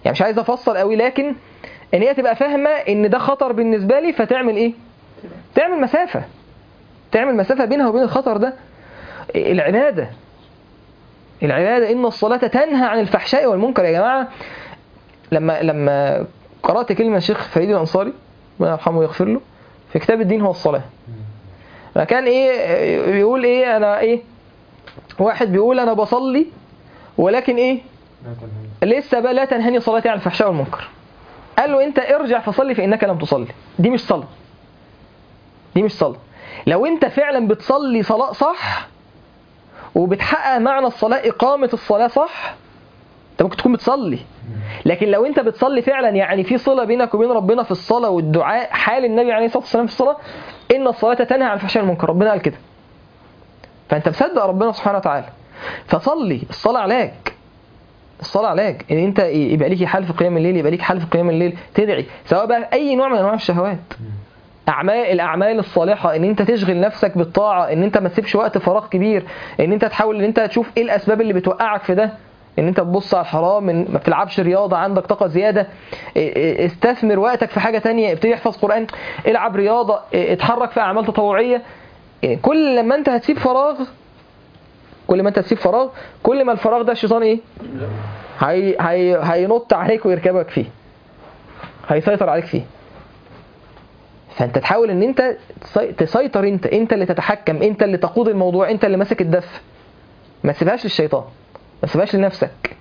A: يعني مش عايز افصل قوي، لكن ان هي تبقى فاهمه ان ده خطر بالنسبه لي، فتعمل ايه؟ تعمل مسافه تعمل مسافه بينها وبين الخطر ده. العباده العباده ان الصلاه تنهى عن الفحشاء والمنكر. يا جماعه لما لما قرات كلمه الشيخ فريد الانصاري الله يرحمه ويغفر له في كتاب الدين هو الصلاه، كان ايه بيقول ايه؟ انا ايه واحد بيقول انا بصلي ولكن ايه لسه بقى لا تنهني صلاتي عن الفحشاء والمنكر. قال له انت ارجع فصلي فانك لم تصلي. دي مش صلاه دي مش صلاه لو انت فعلا بتصلي صلاه صح وبتحقق معنى الصلاه اقامه الصلاه صح، انت ممكن تكون بتصلي، لكن لو انت بتصلي فعلا يعني في صله بينك وبين ربنا في الصلاه والدعاء، حال النبي عليه الصلاه والسلام في الصلاه ان الصلاه تنهى عن الفحشاء والمنكر، ربنا قال كده، فانت مصدق ربنا سبحانه وتعالى. فصلي، الصلاه علاج الصلاه علاج ان انت يبقى ليك حال في قيام الليل، يبقى ليك حال في قيام الليل تدعي، سواء بقى اي نوع من انواع الشهوات. اعمال الاعمال الصالحه ان انت تشغل نفسك بالطاعه، ان انت ما تسيبش وقت فراغ كبير، ان انت تحاول ان انت تشوف ايه الاسباب اللي بتوقعك في ده، ان انت تبص على الحرام، ان ما بتلعبش رياضه عندك طاقه زياده، استثمر وقتك في حاجه تانية، ابتدي احفظ قران، العب رياضه، اتحرك في اعمال تطوعيه. كل لما انت هتسيب فراغ كل ما انت تسيب فراغ كل ما الفراغ ده الشيطان ايه هي هي هينط عليك ويركبك فيه، هيسيطر عليك فيه. فانت تحاول ان انت تسيطر، انت انت اللي تتحكم، انت اللي تقود الموضوع، انت اللي ماسك الدف، ما تسيبهاش للشيطان، ما تسيبهاش لنفسك.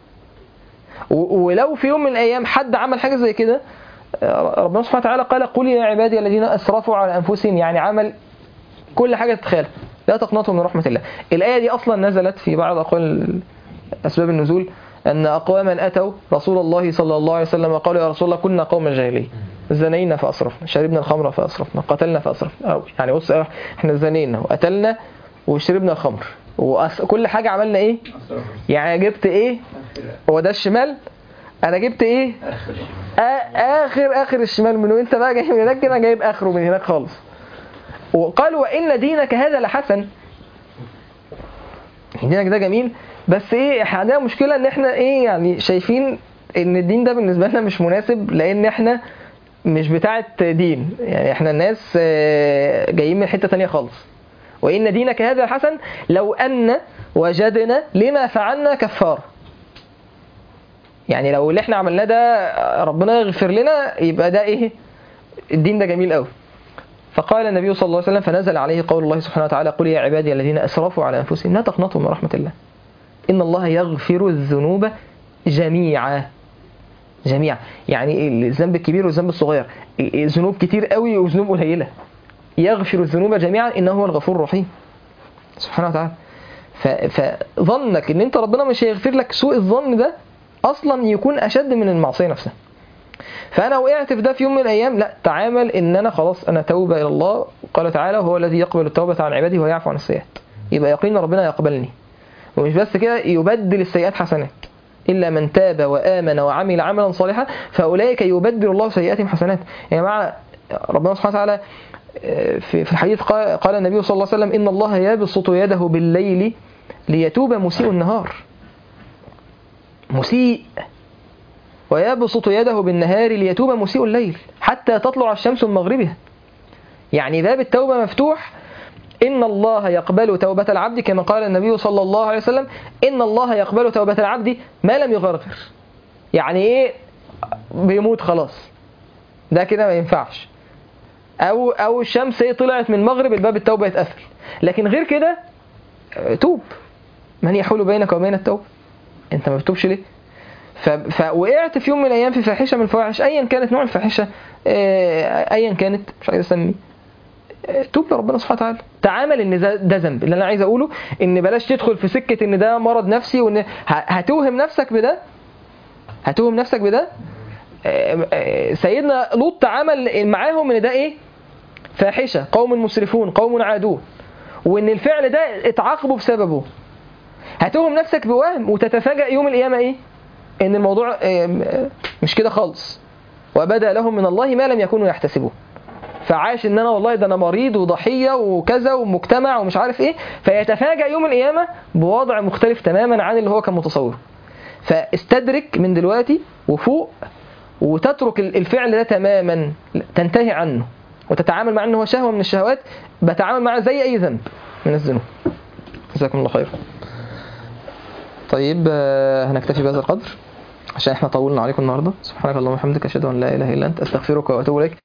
A: ولو في يوم من الايام حد عمل حاجه زي كده، ربنا سبحانه وتعالى قال قل يا عبادي الذين اسرفوا على انفسهم، يعني عمل كل حاجه تتخيل، لا تقنطوا من رحمه الله. الايه دي اصلا نزلت في بعض اقوال اسباب النزول ان اقواما اتوا رسول الله صلى الله عليه وسلم وقالوا يا رسول الله كنا قوما جاهلين، زنينا فاسرفنا، شربنا الخمر فاسرفنا، قتلنا فاسرفنا. يعني بص احنا زنينا وقتلنا وشربنا الخمر وكل حاجه عملنا ايه؟ يعني جبت ايه؟ هو ده الشمال، انا جبت ايه؟ اخر اخر الشمال منه، انت بقى جاي من هناك كده جايب اخره من هناك خالص. وقال وان دينك هذا لحسن، دينك ده جميل، بس ايه احنا عندنا مشكله ان احنا ايه يعني شايفين ان الدين ده بالنسبه لنا مش مناسب، لان احنا مش بتاعه دين، يعني احنا الناس جايين من حته تانية خالص. وان دينك هذا حسن لو ان وجدنا لما فعلنا كفار، يعني لو اللي احنا عملناه ده ربنا يغفر لنا يبقى ده ايه؟ الدين ده جميل قوي. فقال النبي صلى الله عليه وسلم فنزل عليه قول الله سبحانه وتعالى قل يا عبادي الذين اسرفوا على انفسهم لا تقنطوا من رحمه الله ان الله يغفر الذنوب جميعا. جميعا يعني الذنب الكبير والذنب الصغير، ذنوب كتير قوي وذنوب قليله، يغفر الذنوب جميعا انه هو الغفور الرحيم سبحانه وتعالى. فظنك ان انت ربنا مش هيغفر لك، سوء الظن ده اصلا يكون اشد من المعصيه نفسها. فانا وقعت في ده في يوم من الايام، لا تعامل ان انا خلاص انا توبه الى الله، قال تعالى هو الذي يقبل التوبه عن عباده ويعفو عن السيئات، يبقى يقين ربنا يقبلني. ومش بس كده، يبدل السيئات حسنات، الا من تاب وامن وعمل عملا صالحا فاولئك يبدل الله سيئاتهم حسنات. يا جماعه ربنا سبحانه وتعالى في الحديث قال النبي صلى الله عليه وسلم ان الله يبسط يده بالليل ليتوب مسيء النهار، مسيء، ويبسط يده بالنهار ليتوب مسيء الليل حتى تطلع الشمس من مغربها. يعني باب التوبة مفتوح، إن الله يقبل توبة العبد كما قال النبي صلى الله عليه وسلم إن الله يقبل توبة العبد ما لم يغرغر. يعني إيه؟ بيموت خلاص، ده كده ما ينفعش، أو أو الشمس طلعت من مغرب الباب التوبة يتقفل، لكن غير كده توب. من يحول بينك وبين التوبة؟ أنت ما بتوبش ليه؟ فوقعت في يوم من الايام في فاحشه من الفواحش، ايا كانت نوع الفاحشه، ايا كانت مش عايز اسمي، توب لربنا سبحانه وتعالى، تعامل ان ده ذنب. اللي انا عايز اقوله ان بلاش تدخل في سكه ان ده مرض نفسي، وان هتوهم نفسك بده هتوهم نفسك بده سيدنا لوط تعامل معاهم ان ده ايه؟ فاحشه، قوم مسرفون، قوم عادون، وان الفعل ده اتعاقبوا بسببه. هتوهم نفسك بوهم وتتفاجأ يوم القيامه ايه؟ ان الموضوع مش كده خالص، وبدا لهم من الله ما لم يكونوا يحتسبون. فعاش ان انا والله ده انا مريض وضحيه وكذا ومجتمع ومش عارف ايه، فيتفاجأ يوم القيامه بوضع مختلف تماما عن اللي هو كان متصوره. فاستدرك من دلوقتي وفوق، وتترك الفعل ده تماما، تنتهي عنه وتتعامل مع انه هو شهوة من الشهوات، بتعامل معه زي اي ذنب من الذنوب. جزاكم الله خير. طيب هنكتفي بهذا القدر عشان احنا طولنا عليكم النهارده. سبحانك اللهم وبحمدك، اشهد ان لا اله الا انت، استغفرك واتوب اليك.